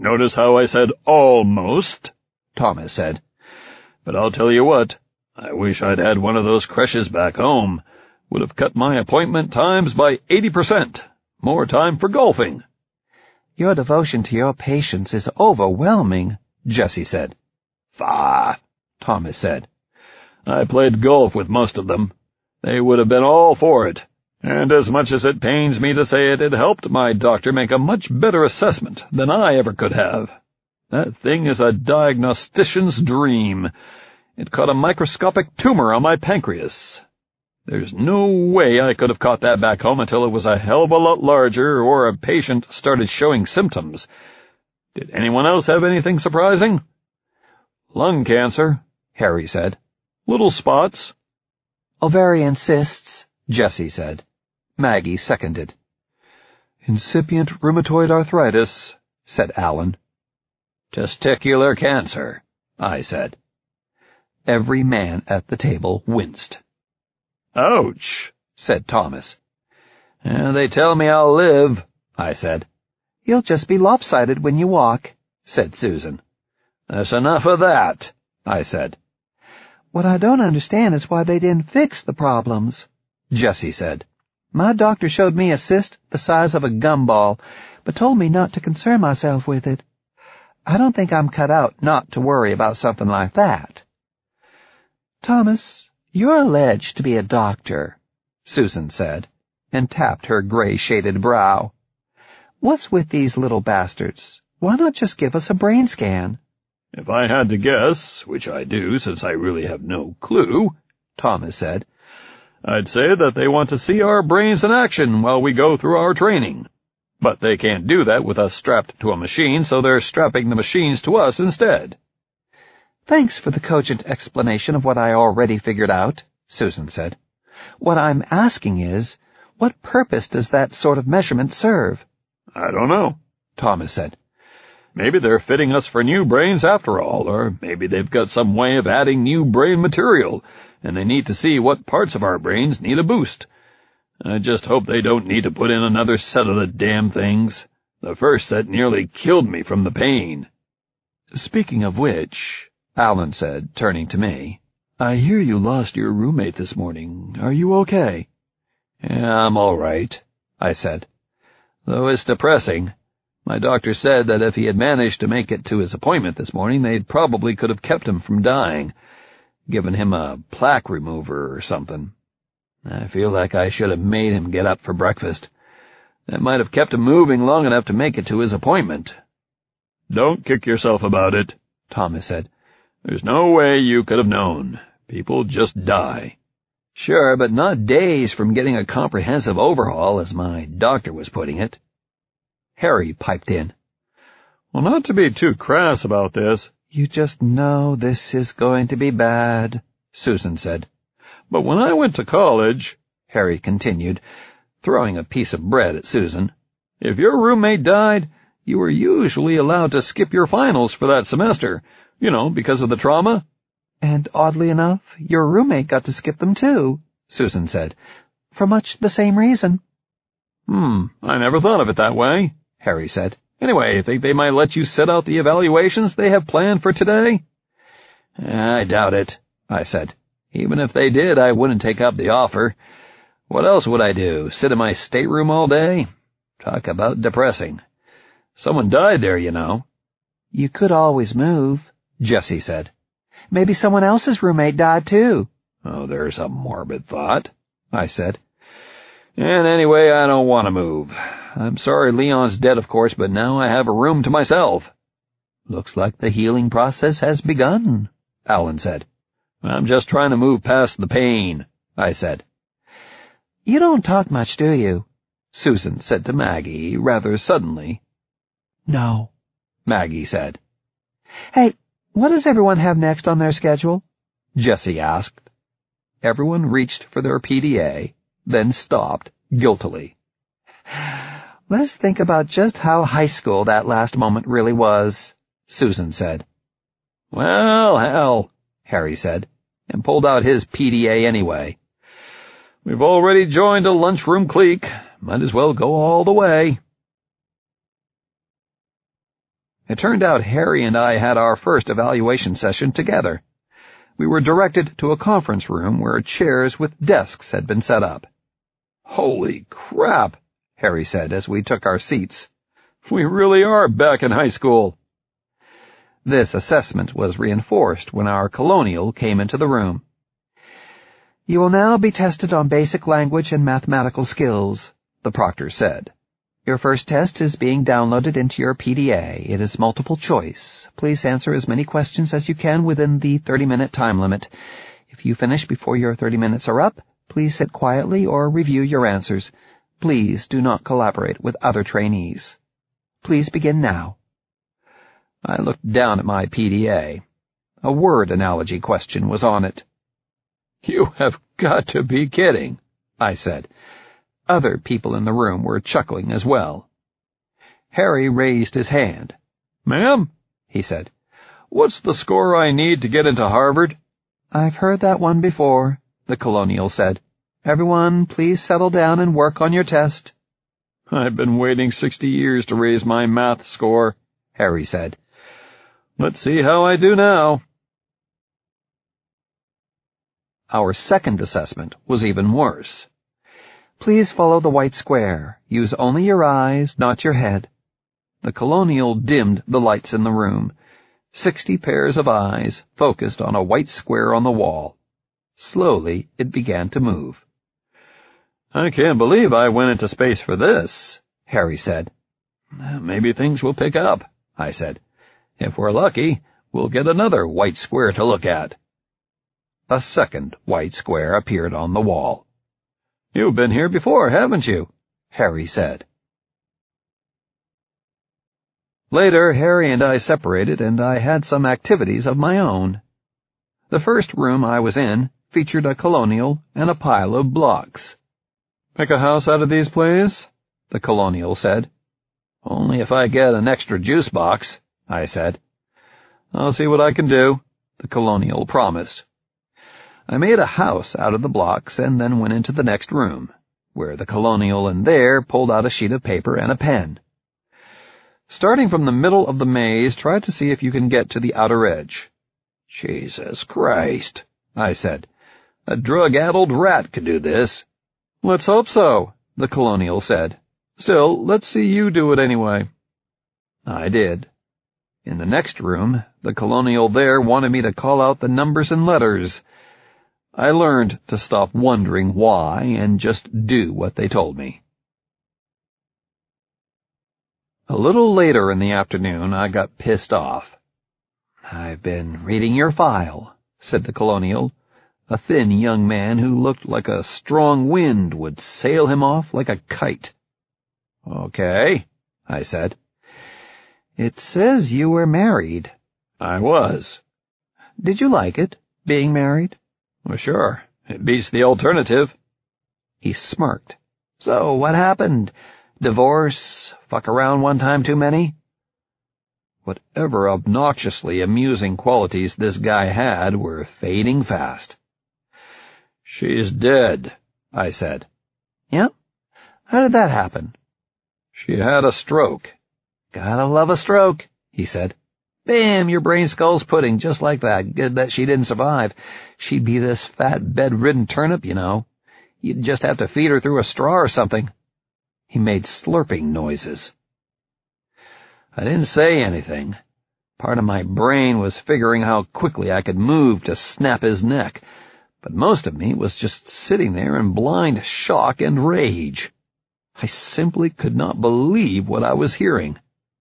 Notice how I said almost? Thomas said. But I'll tell you what, I wish I'd had one of those creches back home. Would have cut my appointment times by 80%. More time for golfing. Your devotion to your patients is overwhelming, Jessie said. Faugh, Thomas said. I played golf with most of them. They would have been all for it. And as much as it pains me to say it, it helped my doctor make a much better assessment than I ever could have. That thing is a diagnostician's dream. It caught a microscopic tumor on my pancreas. There's no way I could have caught that back home until it was a hell of a lot larger or a patient started showing symptoms. Did anyone else have anything surprising? Lung cancer, Harry said. Little spots. Ovarian cysts, Jessie said. Maggie seconded. Incipient rheumatoid arthritis, said Alan. Testicular cancer, I said. Every man at the table winced. Ouch, said Thomas. They tell me I'll live, I said. You'll just be lopsided when you walk, said Susan. That's enough of that, I said. What I don't understand is why they didn't fix the problems, Jessie said. My doctor showed me a cyst the size of a gumball, but told me not to concern myself with it. I don't think I'm cut out not to worry about something like that. Thomas, you're alleged to be a doctor, Susan said, and tapped her gray-shaded brow. What's with these little bastards? Why not just give us a brain scan? If I had to guess, which I do since I really have no clue, Thomas said, I'd say that they want to see our brains in action while we go through our training. But they can't do that with us strapped to a machine, so they're strapping the machines to us instead. Thanks for the cogent explanation of what I already figured out, Susan said. What I'm asking is, what purpose does that sort of measurement serve? I don't know, Thomas said. Maybe they're fitting us for new brains after all, or maybe they've got some way of adding new brain material, and they need to see what parts of our brains need a boost. I just hope they don't need to put in another set of the damn things. The first set nearly killed me from the pain. Speaking of which, Alan said, turning to me, I hear you lost your roommate this morning. Are you okay? Yeah, I'm all right, I said. Though it's depressing. My doctor said that if he had managed to make it to his appointment this morning, they probably could have kept him from dying, given him a plaque remover or something. I feel like I should have made him get up for breakfast. That might have kept him moving long enough to make it to his appointment. Don't kick yourself about it, Thomas said. There's no way you could have known. People just die. Sure, but not days from getting a comprehensive overhaul, as my doctor was putting it. Harry piped in. Well, not to be too crass about this. You just know this is going to be bad, Susan said. But when I went to college, Harry continued, throwing a piece of bread at Susan, if your roommate died, you were usually allowed to skip your finals for that semester, because of the trauma. And oddly enough, your roommate got to skip them too, Susan said, for much the same reason. I never thought of it that way, Harry said. Anyway, think they might let you sit out the evaluations they have planned for today? I doubt it, I said. Even if they did, I wouldn't take up the offer. What else would I do, sit in my stateroom all day? Talk about depressing. Someone died there, You could always move, Jessie said. Maybe someone else's roommate died too. Oh, there's a morbid thought, I said. And anyway, I don't want to move. I'm sorry Leon's dead, of course, but now I have a room to myself. Looks like the healing process has begun, Alan said. I'm just trying to move past the pain, I said. You don't talk much, do you? Susan said to Maggie rather suddenly. No, Maggie said. Hey, what does everyone have next on their schedule? Jessie asked. Everyone reached for their PDA, then stopped guiltily. Let's think about just how high school that last moment really was, Susan said. Well, hell, Harry said, and pulled out his PDA anyway. We've already joined a lunchroom clique. Might as well go all the way. It turned out Harry and I had our first evaluation session together. We were directed to a conference room where chairs with desks had been set up. "Holy crap," Harry said as we took our seats. "We really are back in high school." This assessment was reinforced when our colonial came into the room. "You will now be tested on basic language and mathematical skills," the proctor said. "Your first test is being downloaded into your PDA. It is multiple choice. Please answer as many questions as you can within the 30-minute time limit. If you finish before your 30 minutes are up, please sit quietly or review your answers. Please do not collaborate with other trainees. Please begin now." I looked down at my PDA. A word analogy question was on it. "You have got to be kidding," I said. Other people in the room were chuckling as well. Harry raised his hand. "Ma'am," he said, "what's the score I need to get into Harvard?" "I've heard that one before," the colonial said. "Everyone, please settle down and work on your test." "I've been waiting 60 years to raise my math score," Harry said. "Let's see how I do now." Our second assessment was even worse. "Please follow the white square. Use only your eyes, not your head." The colonial dimmed the lights in the room. 60 pairs of eyes focused on a white square on the wall. Slowly, it began to move. "I can't believe I went into space for this," Harry said. "Maybe things will pick up," I said. "If we're lucky, we'll get another white square to look at." A second white square appeared on the wall. "You've been here before, haven't you?" Harry said. Later, Harry and I separated, and I had some activities of my own. The first room I was in featured a colonial and a pile of blocks. "Make a house out of these, please?" the colonial said. "Only if I get an extra juice box," I said. "I'll see what I can do," the colonial promised. I made a house out of the blocks and then went into the next room, where the colonial in there pulled out a sheet of paper and a pen. Starting from the middle of the maze, try to see if you can get to the outer edge. "Jesus Christ," I said. "A drug-addled rat could do this." "Let's hope so," the colonial said. "Still, let's see you do it anyway." I did. In the next room, the colonial there wanted me to call out the numbers and letters. I learned to stop wondering why and just do what they told me. A little later in the afternoon, I got pissed off. "I've been reading your file," said the colonial, a thin young man who looked like a strong wind would sail him off like a kite. "Okay," I said. "It says you were married." "I was." "Did you like it, being married?" "Well, sure. It beats the alternative." He smirked. "So, what happened? Divorce? Fuck around one time too many?" Whatever obnoxiously amusing qualities this guy had were fading fast. "She's dead," I said. "Yep. How did that happen?" "She had a stroke." "Gotta love a stroke," he said. "Bam, your brain skull's pudding, just like that. Good that she didn't survive. She'd be this fat, bedridden turnip, you know. You'd just have to feed her through a straw or something." He made slurping noises. I didn't say anything. Part of my brain was figuring how quickly I could move to snap his neck, but most of me was just sitting there in blind shock and rage. I simply could not believe what I was hearing.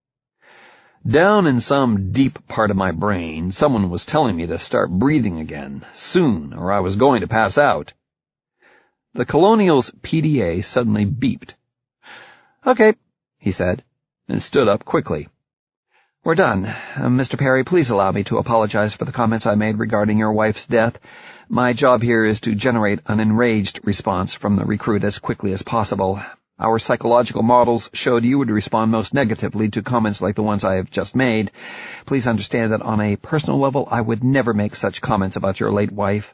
Down in some deep part of my brain, someone was telling me to start breathing again, soon, or I was going to pass out. The colonial's PDA suddenly beeped. "Okay," he said, and stood up quickly. "We're done. Mr. Perry, please allow me to apologize for the comments I made regarding your wife's death. My job here is to generate an enraged response from the recruit as quickly as possible. Our psychological models showed you would respond most negatively to comments like the ones I have just made. Please understand that on a personal level, I would never make such comments about your late wife."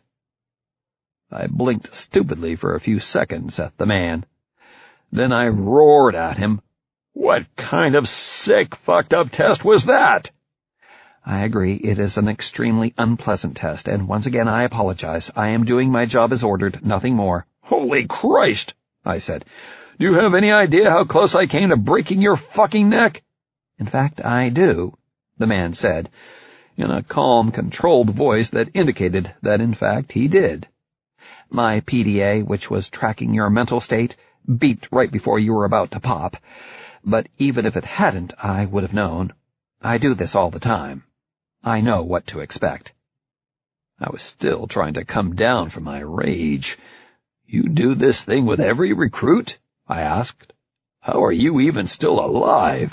I blinked stupidly for a few seconds at the man. Then I roared at him. What kind of sick, fucked-up test was that? I agree, it is an extremely unpleasant test, and once again I apologize. I am doing my job as ordered, nothing more. Holy Christ, I said. Do you have any idea how close I came to breaking your fucking neck? In fact, I do, the man said, in a calm, controlled voice that indicated that in fact he did. My PDA, which was tracking your mental state, beeped right before you were about to pop, but even if it hadn't, I would have known. I do this all the time. I know what to expect. I was still trying to come down from my rage. You do this thing with every recruit? I asked. How are you even still alive?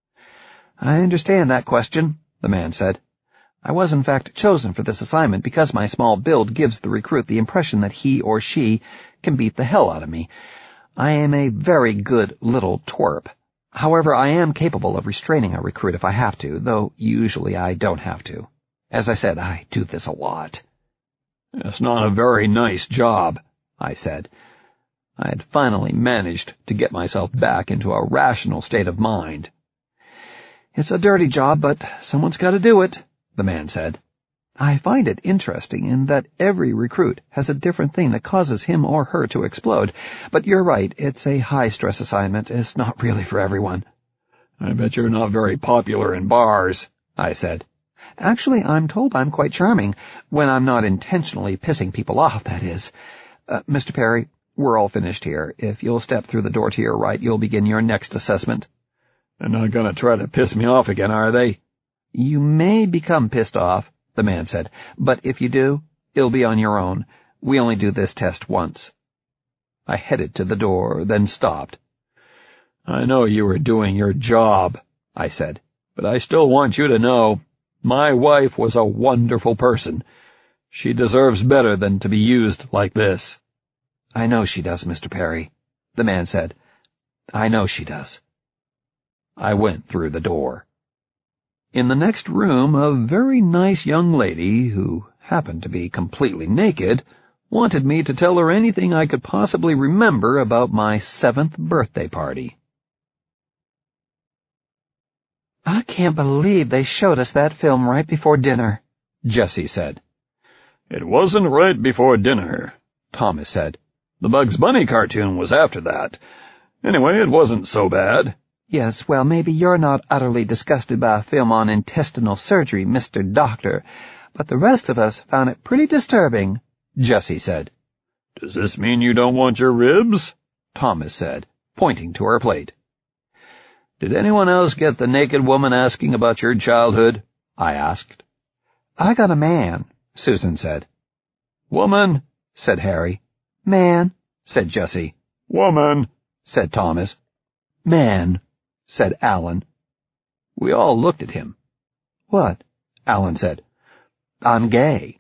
I understand that question, the man said. I was in fact chosen for this assignment because my small build gives the recruit the impression that he or she can beat the hell out of me. I am a very good little twerp. However, I am capable of restraining a recruit if I have to, though usually I don't have to. As I said, I do this a lot. It's not a very nice job, I said. I had finally managed to get myself back into a rational state of mind. It's a dirty job, but someone's got to do it, the man said. I find it interesting in that every recruit has a different thing that causes him or her to explode, but you're right, it's a high-stress assignment. It's not really for everyone. I bet you're not very popular in bars, I said. Actually, I'm told I'm quite charming, when I'm not intentionally pissing people off, that is. Mr. Perry, we're all finished here. If you'll step through the door to your right, you'll begin your next assessment. They're not going to try to piss me off again, are they? You may become pissed off, the man said, but if you do, it'll be on your own. We only do this test once. I headed to the door, then stopped. I know you were doing your job, I said, but I still want you to know my wife was a wonderful person. She deserves better than to be used like this. I know she does, Mr. Perry, the man said. I know she does. I went through the door. In the next room, a very nice young lady, who happened to be completely naked, wanted me to tell her anything I could possibly remember about my 7th birthday party. I can't believe they showed us that film right before dinner, Jessie said. It wasn't right before dinner, Thomas said. The Bugs Bunny cartoon was after that. Anyway, it wasn't so bad. Yes, well, maybe you're not utterly disgusted by a film on intestinal surgery, Mr. Doctor, but the rest of us found it pretty disturbing, Jessie said. Does this mean you don't want your ribs? Thomas said, pointing to her plate. Did anyone else get the naked woman asking about your childhood? I asked. I got a man, Susan said. Woman, said Harry. Man, said Jessie. Woman, said Thomas. Man, said Alan. We all looked at him. What? Alan said. I'm gay.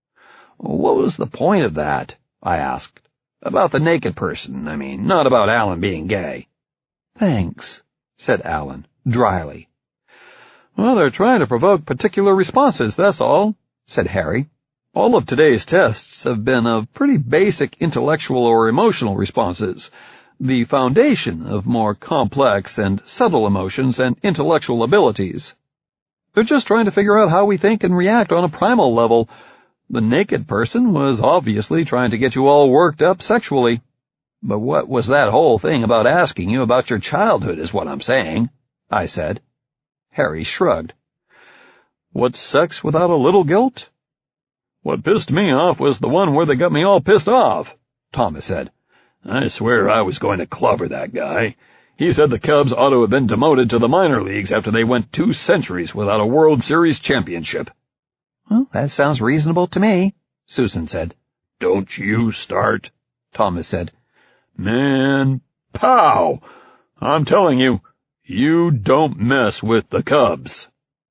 What was the point of that? I asked. About the naked person, I mean, not about Alan being gay. Thanks, said Alan, dryly. Well, they're trying to provoke particular responses, that's all, said Harry. All of today's tests have been of pretty basic intellectual or emotional responses, the foundation of more complex and subtle emotions and intellectual abilities. They're just trying to figure out how we think and react on a primal level. The naked person was obviously trying to get you all worked up sexually. But what was that whole thing about asking you about your childhood is what I'm saying, I said. Harry shrugged. What's sex without a little guilt? What pissed me off was the one where they got me all pissed off, Thomas said. I swear I was going to clobber that guy. He said the Cubs ought to have been demoted to the minor leagues after they went 2 centuries without a World Series championship. Well, that sounds reasonable to me, Susan said. Don't you start, Thomas said. Man, pow! I'm telling you, you don't mess with the Cubs.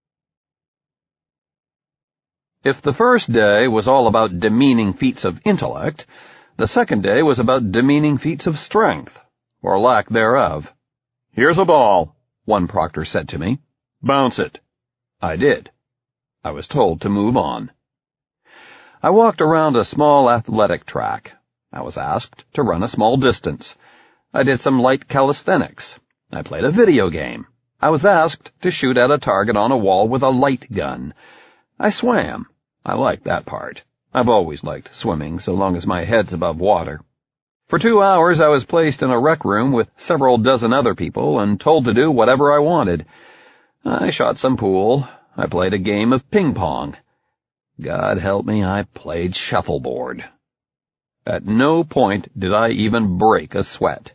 If the first day was all about demeaning feats of intellect, the second day was about demeaning feats of strength, or lack thereof. Here's a ball, one proctor said to me. Bounce it. I did. I was told to move on. I walked around a small athletic track. I was asked to run a small distance. I did some light calisthenics. I played a video game. I was asked to shoot at a target on a wall with a light gun. I swam. I liked that part. I've always liked swimming, so long as my head's above water. For 2 hours I was placed in a rec room with several dozen other people and told to do whatever I wanted. I shot some pool. I played a game of ping pong. God help me, I played shuffleboard. At no point did I even break a sweat.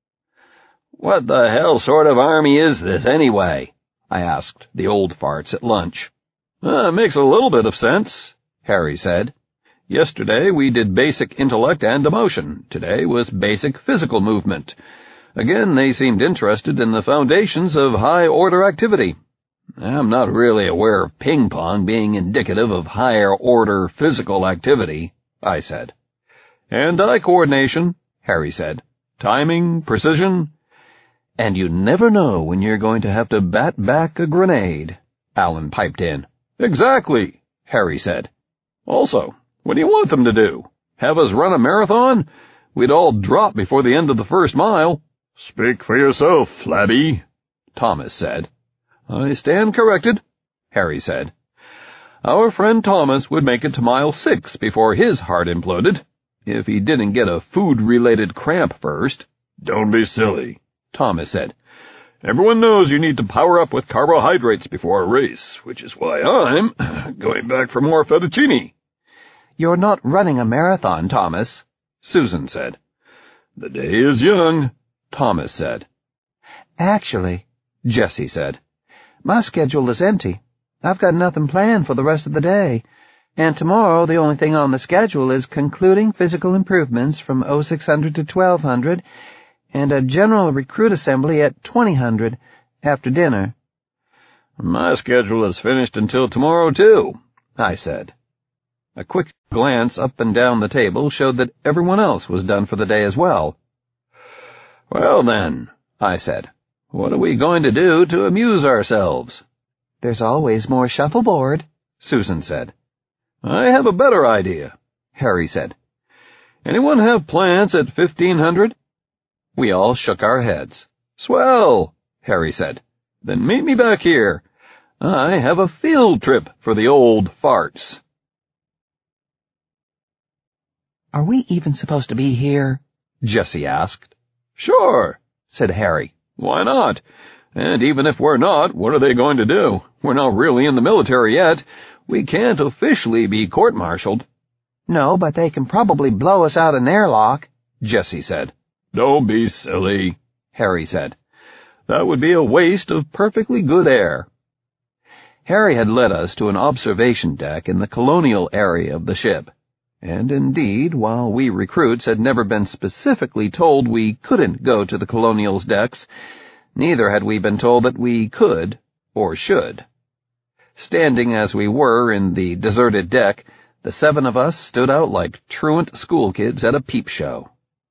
"What the hell sort of army is this, anyway?" I asked the old farts at lunch. "Makes a little bit of sense," Harry said. "Yesterday we did basic intellect and emotion. Today was basic physical movement. Again, they seemed interested in the foundations of high-order activity. I'm not really aware of ping-pong being indicative of higher-order physical activity," I said. "Hand-eye coordination," Harry said. "Timing, precision." "And you never know when you're going to have to bat back a grenade," Alan piped in. "Exactly," Harry said. "Also, what do you want them to do? Have us run a marathon? We'd all drop before the end of the first mile." "Speak for yourself, Flabby," Thomas said. "I stand corrected," Harry said. "Our friend Thomas would make it to mile 6 before his heart imploded, if he didn't get a food-related cramp first." "Don't be silly," Thomas said. "Everyone knows you need to power up with carbohydrates before a race, which is why I'm going back for more fettuccine." "You're not running a marathon, Thomas," Susan said. "The day is young," Thomas said. "Actually," Jessie said, "my schedule is empty. I've got nothing planned for the rest of the day, and tomorrow the only thing on the schedule is concluding physical improvements from 0600 to 1200 and a general recruit assembly at 2000 after dinner." "My schedule is finished until tomorrow, too," I said. A quick glance up and down the table showed that everyone else was done for the day as well. "Well, then," I said, "what are we going to do to amuse ourselves?" "There's always more shuffleboard," Susan said. "I have a better idea," Harry said. "Anyone have plans at 1500? We all shook our heads. "Swell," Harry said. "Then meet me back here. I have a field trip for the old farts." "Are we even supposed to be here?" Jessie asked. "Sure," said Harry. "Why not? And even if we're not, what are they going to do? We're not really in the military yet. We can't officially be court-martialed." "No, but they can probably blow us out an airlock," Jessie said. "Don't be silly," Harry said. "That would be a waste of perfectly good air." Harry had led us to an observation deck in the colonial area of the ship, and indeed, while we recruits had never been specifically told we couldn't go to the colonial's decks, neither had we been told that we could or should. Standing as we were in the deserted deck, the 7 of us stood out like truant schoolkids at a peep show.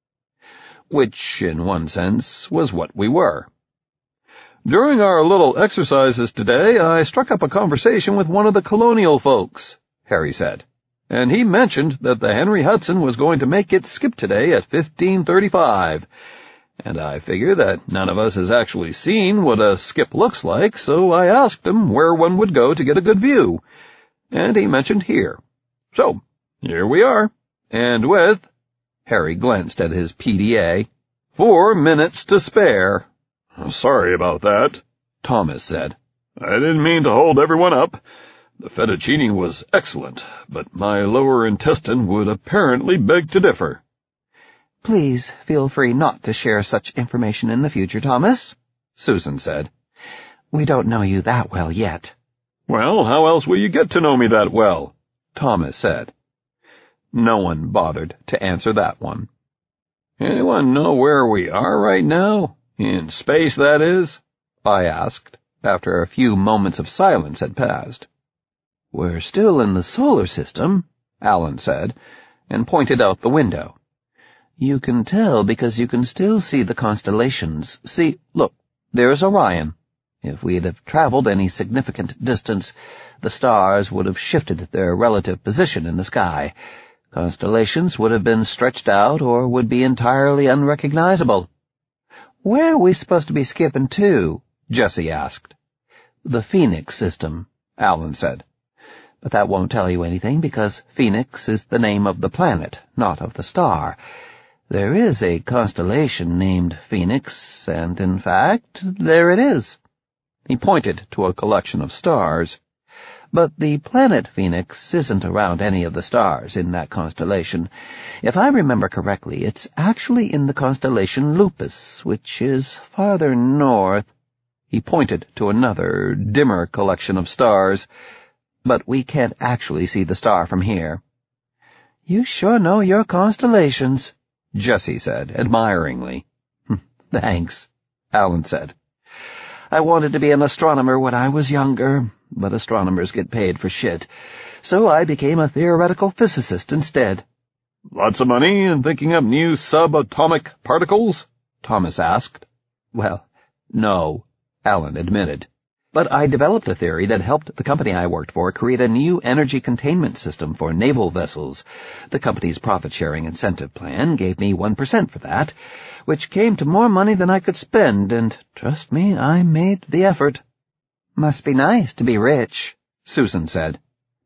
Which, in one sense, was what we were. "During our little exercises today, I struck up a conversation with one of the colonial folks," Harry said, "and he mentioned that the Henry Hudson was going to make its skip today at 15:35, and I figure that none of us has actually seen what a skip looks like, so I asked him where one would go to get a good view, and he mentioned here. So, here we are, and with," Harry glanced at his PDA, "4 minutes to spare." "Sorry about that," Thomas said. "I didn't mean to hold everyone up. The fettuccine was excellent, but my lower intestine would apparently beg to differ." "Please feel free not to share such information in the future, Thomas," Susan said. "We don't know you that well yet." "Well, how else will you get to know me that well?" Thomas said. No one bothered to answer that one. "Anyone know where we are right now? In space, that is?" I asked, after a few moments of silence had passed. "We're still in the solar system," Alan said, and pointed out the window. "You can tell because you can still see the constellations. See, look, there's Orion. If we'd have traveled any significant distance, the stars would have shifted their relative position in the sky. Constellations would have been stretched out or would be entirely unrecognizable." Where are we supposed to be skipping to? Jessie asked. The Phoenix system, Alan said. But that won't tell you anything because Phoenix is the name of the planet, not of the star. There is a constellation named Phoenix, and in fact, there it is. He pointed to a collection of stars. But the planet Phoenix isn't around any of the stars in that constellation. If I remember correctly, it's actually in the constellation Lupus, which is farther north. He pointed to another, dimmer collection of stars. But we can't actually see the star from here. You sure know your constellations, Jessie said, admiringly. Thanks, Alan said. I wanted to be an astronomer when I was younger, but astronomers get paid for shit, so I became a theoretical physicist instead. Lots of money and thinking up new subatomic particles? Thomas asked. Well, no, Alan admitted. But I developed a theory that helped the company I worked for create a new energy containment system for naval vessels. The company's profit-sharing incentive plan gave me 1% for that, which came to more money than I could spend, and, trust me, I made the effort. Must be nice to be rich, Susan said.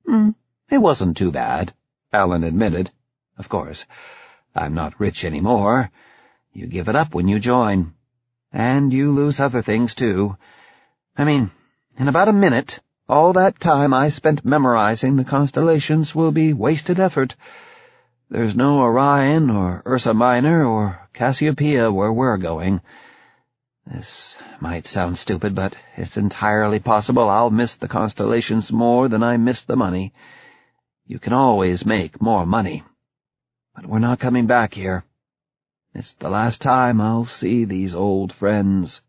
It wasn't too bad, Alan admitted. Of course, I'm not rich anymore. You give it up when you join. And you lose other things, too. I mean, in about a minute, all that time I spent memorizing the constellations will be wasted effort. There's no Orion or Ursa Minor or Cassiopeia where we're going. This might sound stupid, but it's entirely possible I'll miss the constellations more than I miss the money. You can always make more money. But we're not coming back here. It's the last time I'll see these old friends.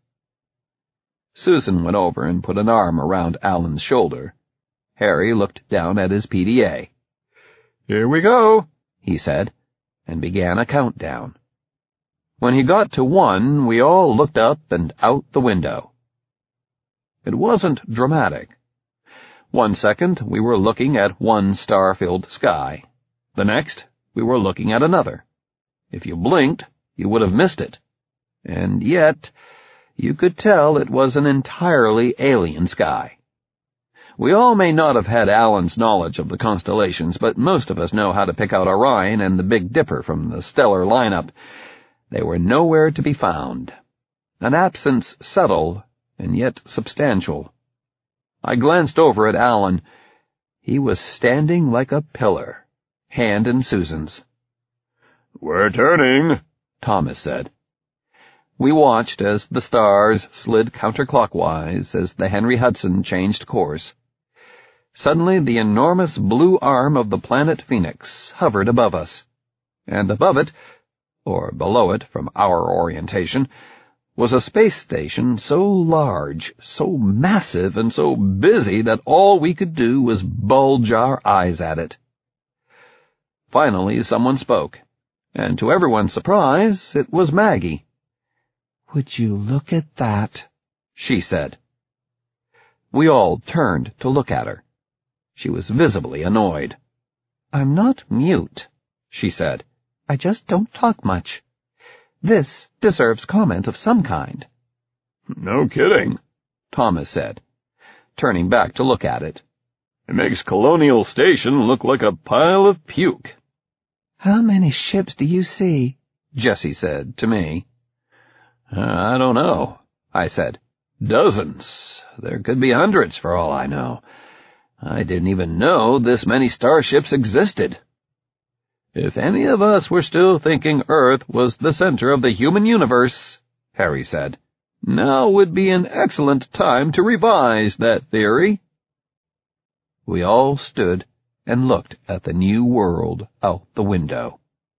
Susan went over and put an arm around Alan's shoulder. Harry looked down at his PDA. "Here we go," he said, and began a countdown. When he got to 1, we all looked up and out the window. It wasn't dramatic. 1 second, we were looking at one star-filled sky. The next, we were looking at another. If you blinked, you would have missed it. And yet, you could tell it was an entirely alien sky. We all may not have had Alan's knowledge of the constellations, but most of us know how to pick out Orion and the Big Dipper from the stellar lineup. They were nowhere to be found. An absence subtle and yet substantial. I glanced over at Alan. He was standing like a pillar, hand in Susan's. "We're turning," Thomas said. We watched as the stars slid counterclockwise as the Henry Hudson changed course. Suddenly the enormous blue arm of the planet Phoenix hovered above us, and above it, or below it from our orientation, was a space station so large, so massive, and so busy that all we could do was bulge our eyes at it. Finally someone spoke, and to everyone's surprise, it was Maggie. "Would you look at that?" she said. We all turned to look at her. She was visibly annoyed. "I'm not mute," she said. "I just don't talk much. This deserves comment of some kind." "No kidding," Thomas said, turning back to look at it. "It makes Colonial Station look like a pile of puke." "How many ships do you see?" Jessie said to me. "I don't know," I said. "Dozens. There could be hundreds for all I know. I didn't even know this many starships existed." "If any of us were still thinking Earth was the center of the human universe," Harry said, "now would be an excellent time to revise that theory." We all stood and looked at the new world out the window.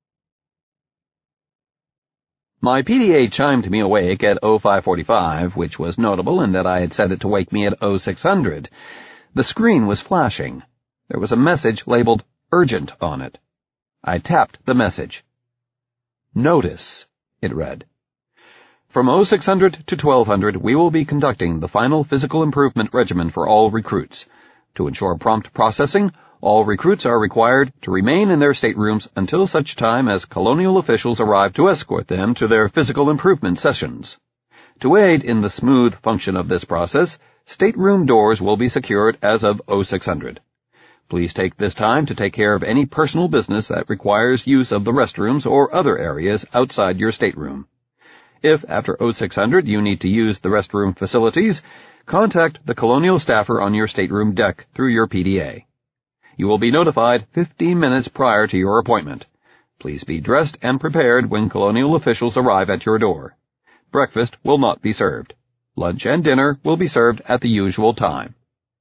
My PDA chimed me awake at 0545, which was notable in that I had set it to wake me at 0600. The screen was flashing. There was a message labeled Urgent on it. I tapped the message. "Notice," it read. "From 0600 to 1200, we will be conducting the final physical improvement regimen for all recruits. To ensure prompt processing, All recruits are required to remain in their staterooms until such time as Colonial officials arrive to escort them to their physical improvement sessions. To aid in the smooth function of this process, stateroom doors will be secured as of 0600. Please take this time to take care of any personal business that requires use of the restrooms or other areas outside your stateroom. If, after 0600, you need to use the restroom facilities, contact the Colonial staffer on your stateroom deck through your PDA. You will be notified 15 minutes prior to your appointment. Please be dressed and prepared when Colonial officials arrive at your door. Breakfast will not be served. Lunch and dinner will be served at the usual time.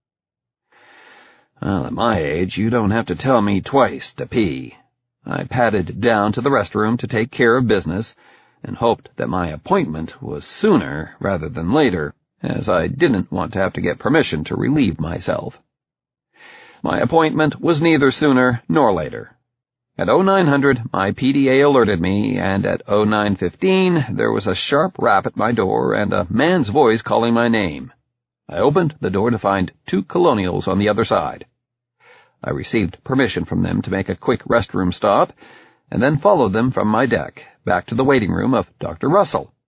Well, at my age, you don't have to tell me twice to pee. I padded down to the restroom to take care of business and hoped that my appointment was sooner rather than later, as I didn't want to have to get permission to relieve myself. My appointment was neither sooner nor later. At 0900, my PDA alerted me, and at 0915, there was a sharp rap at my door and a man's voice calling my name. I opened the door to find 2 Colonials on the other side. I received permission from them to make a quick restroom stop, and then followed them from my deck, back to the waiting room of Dr. Russell.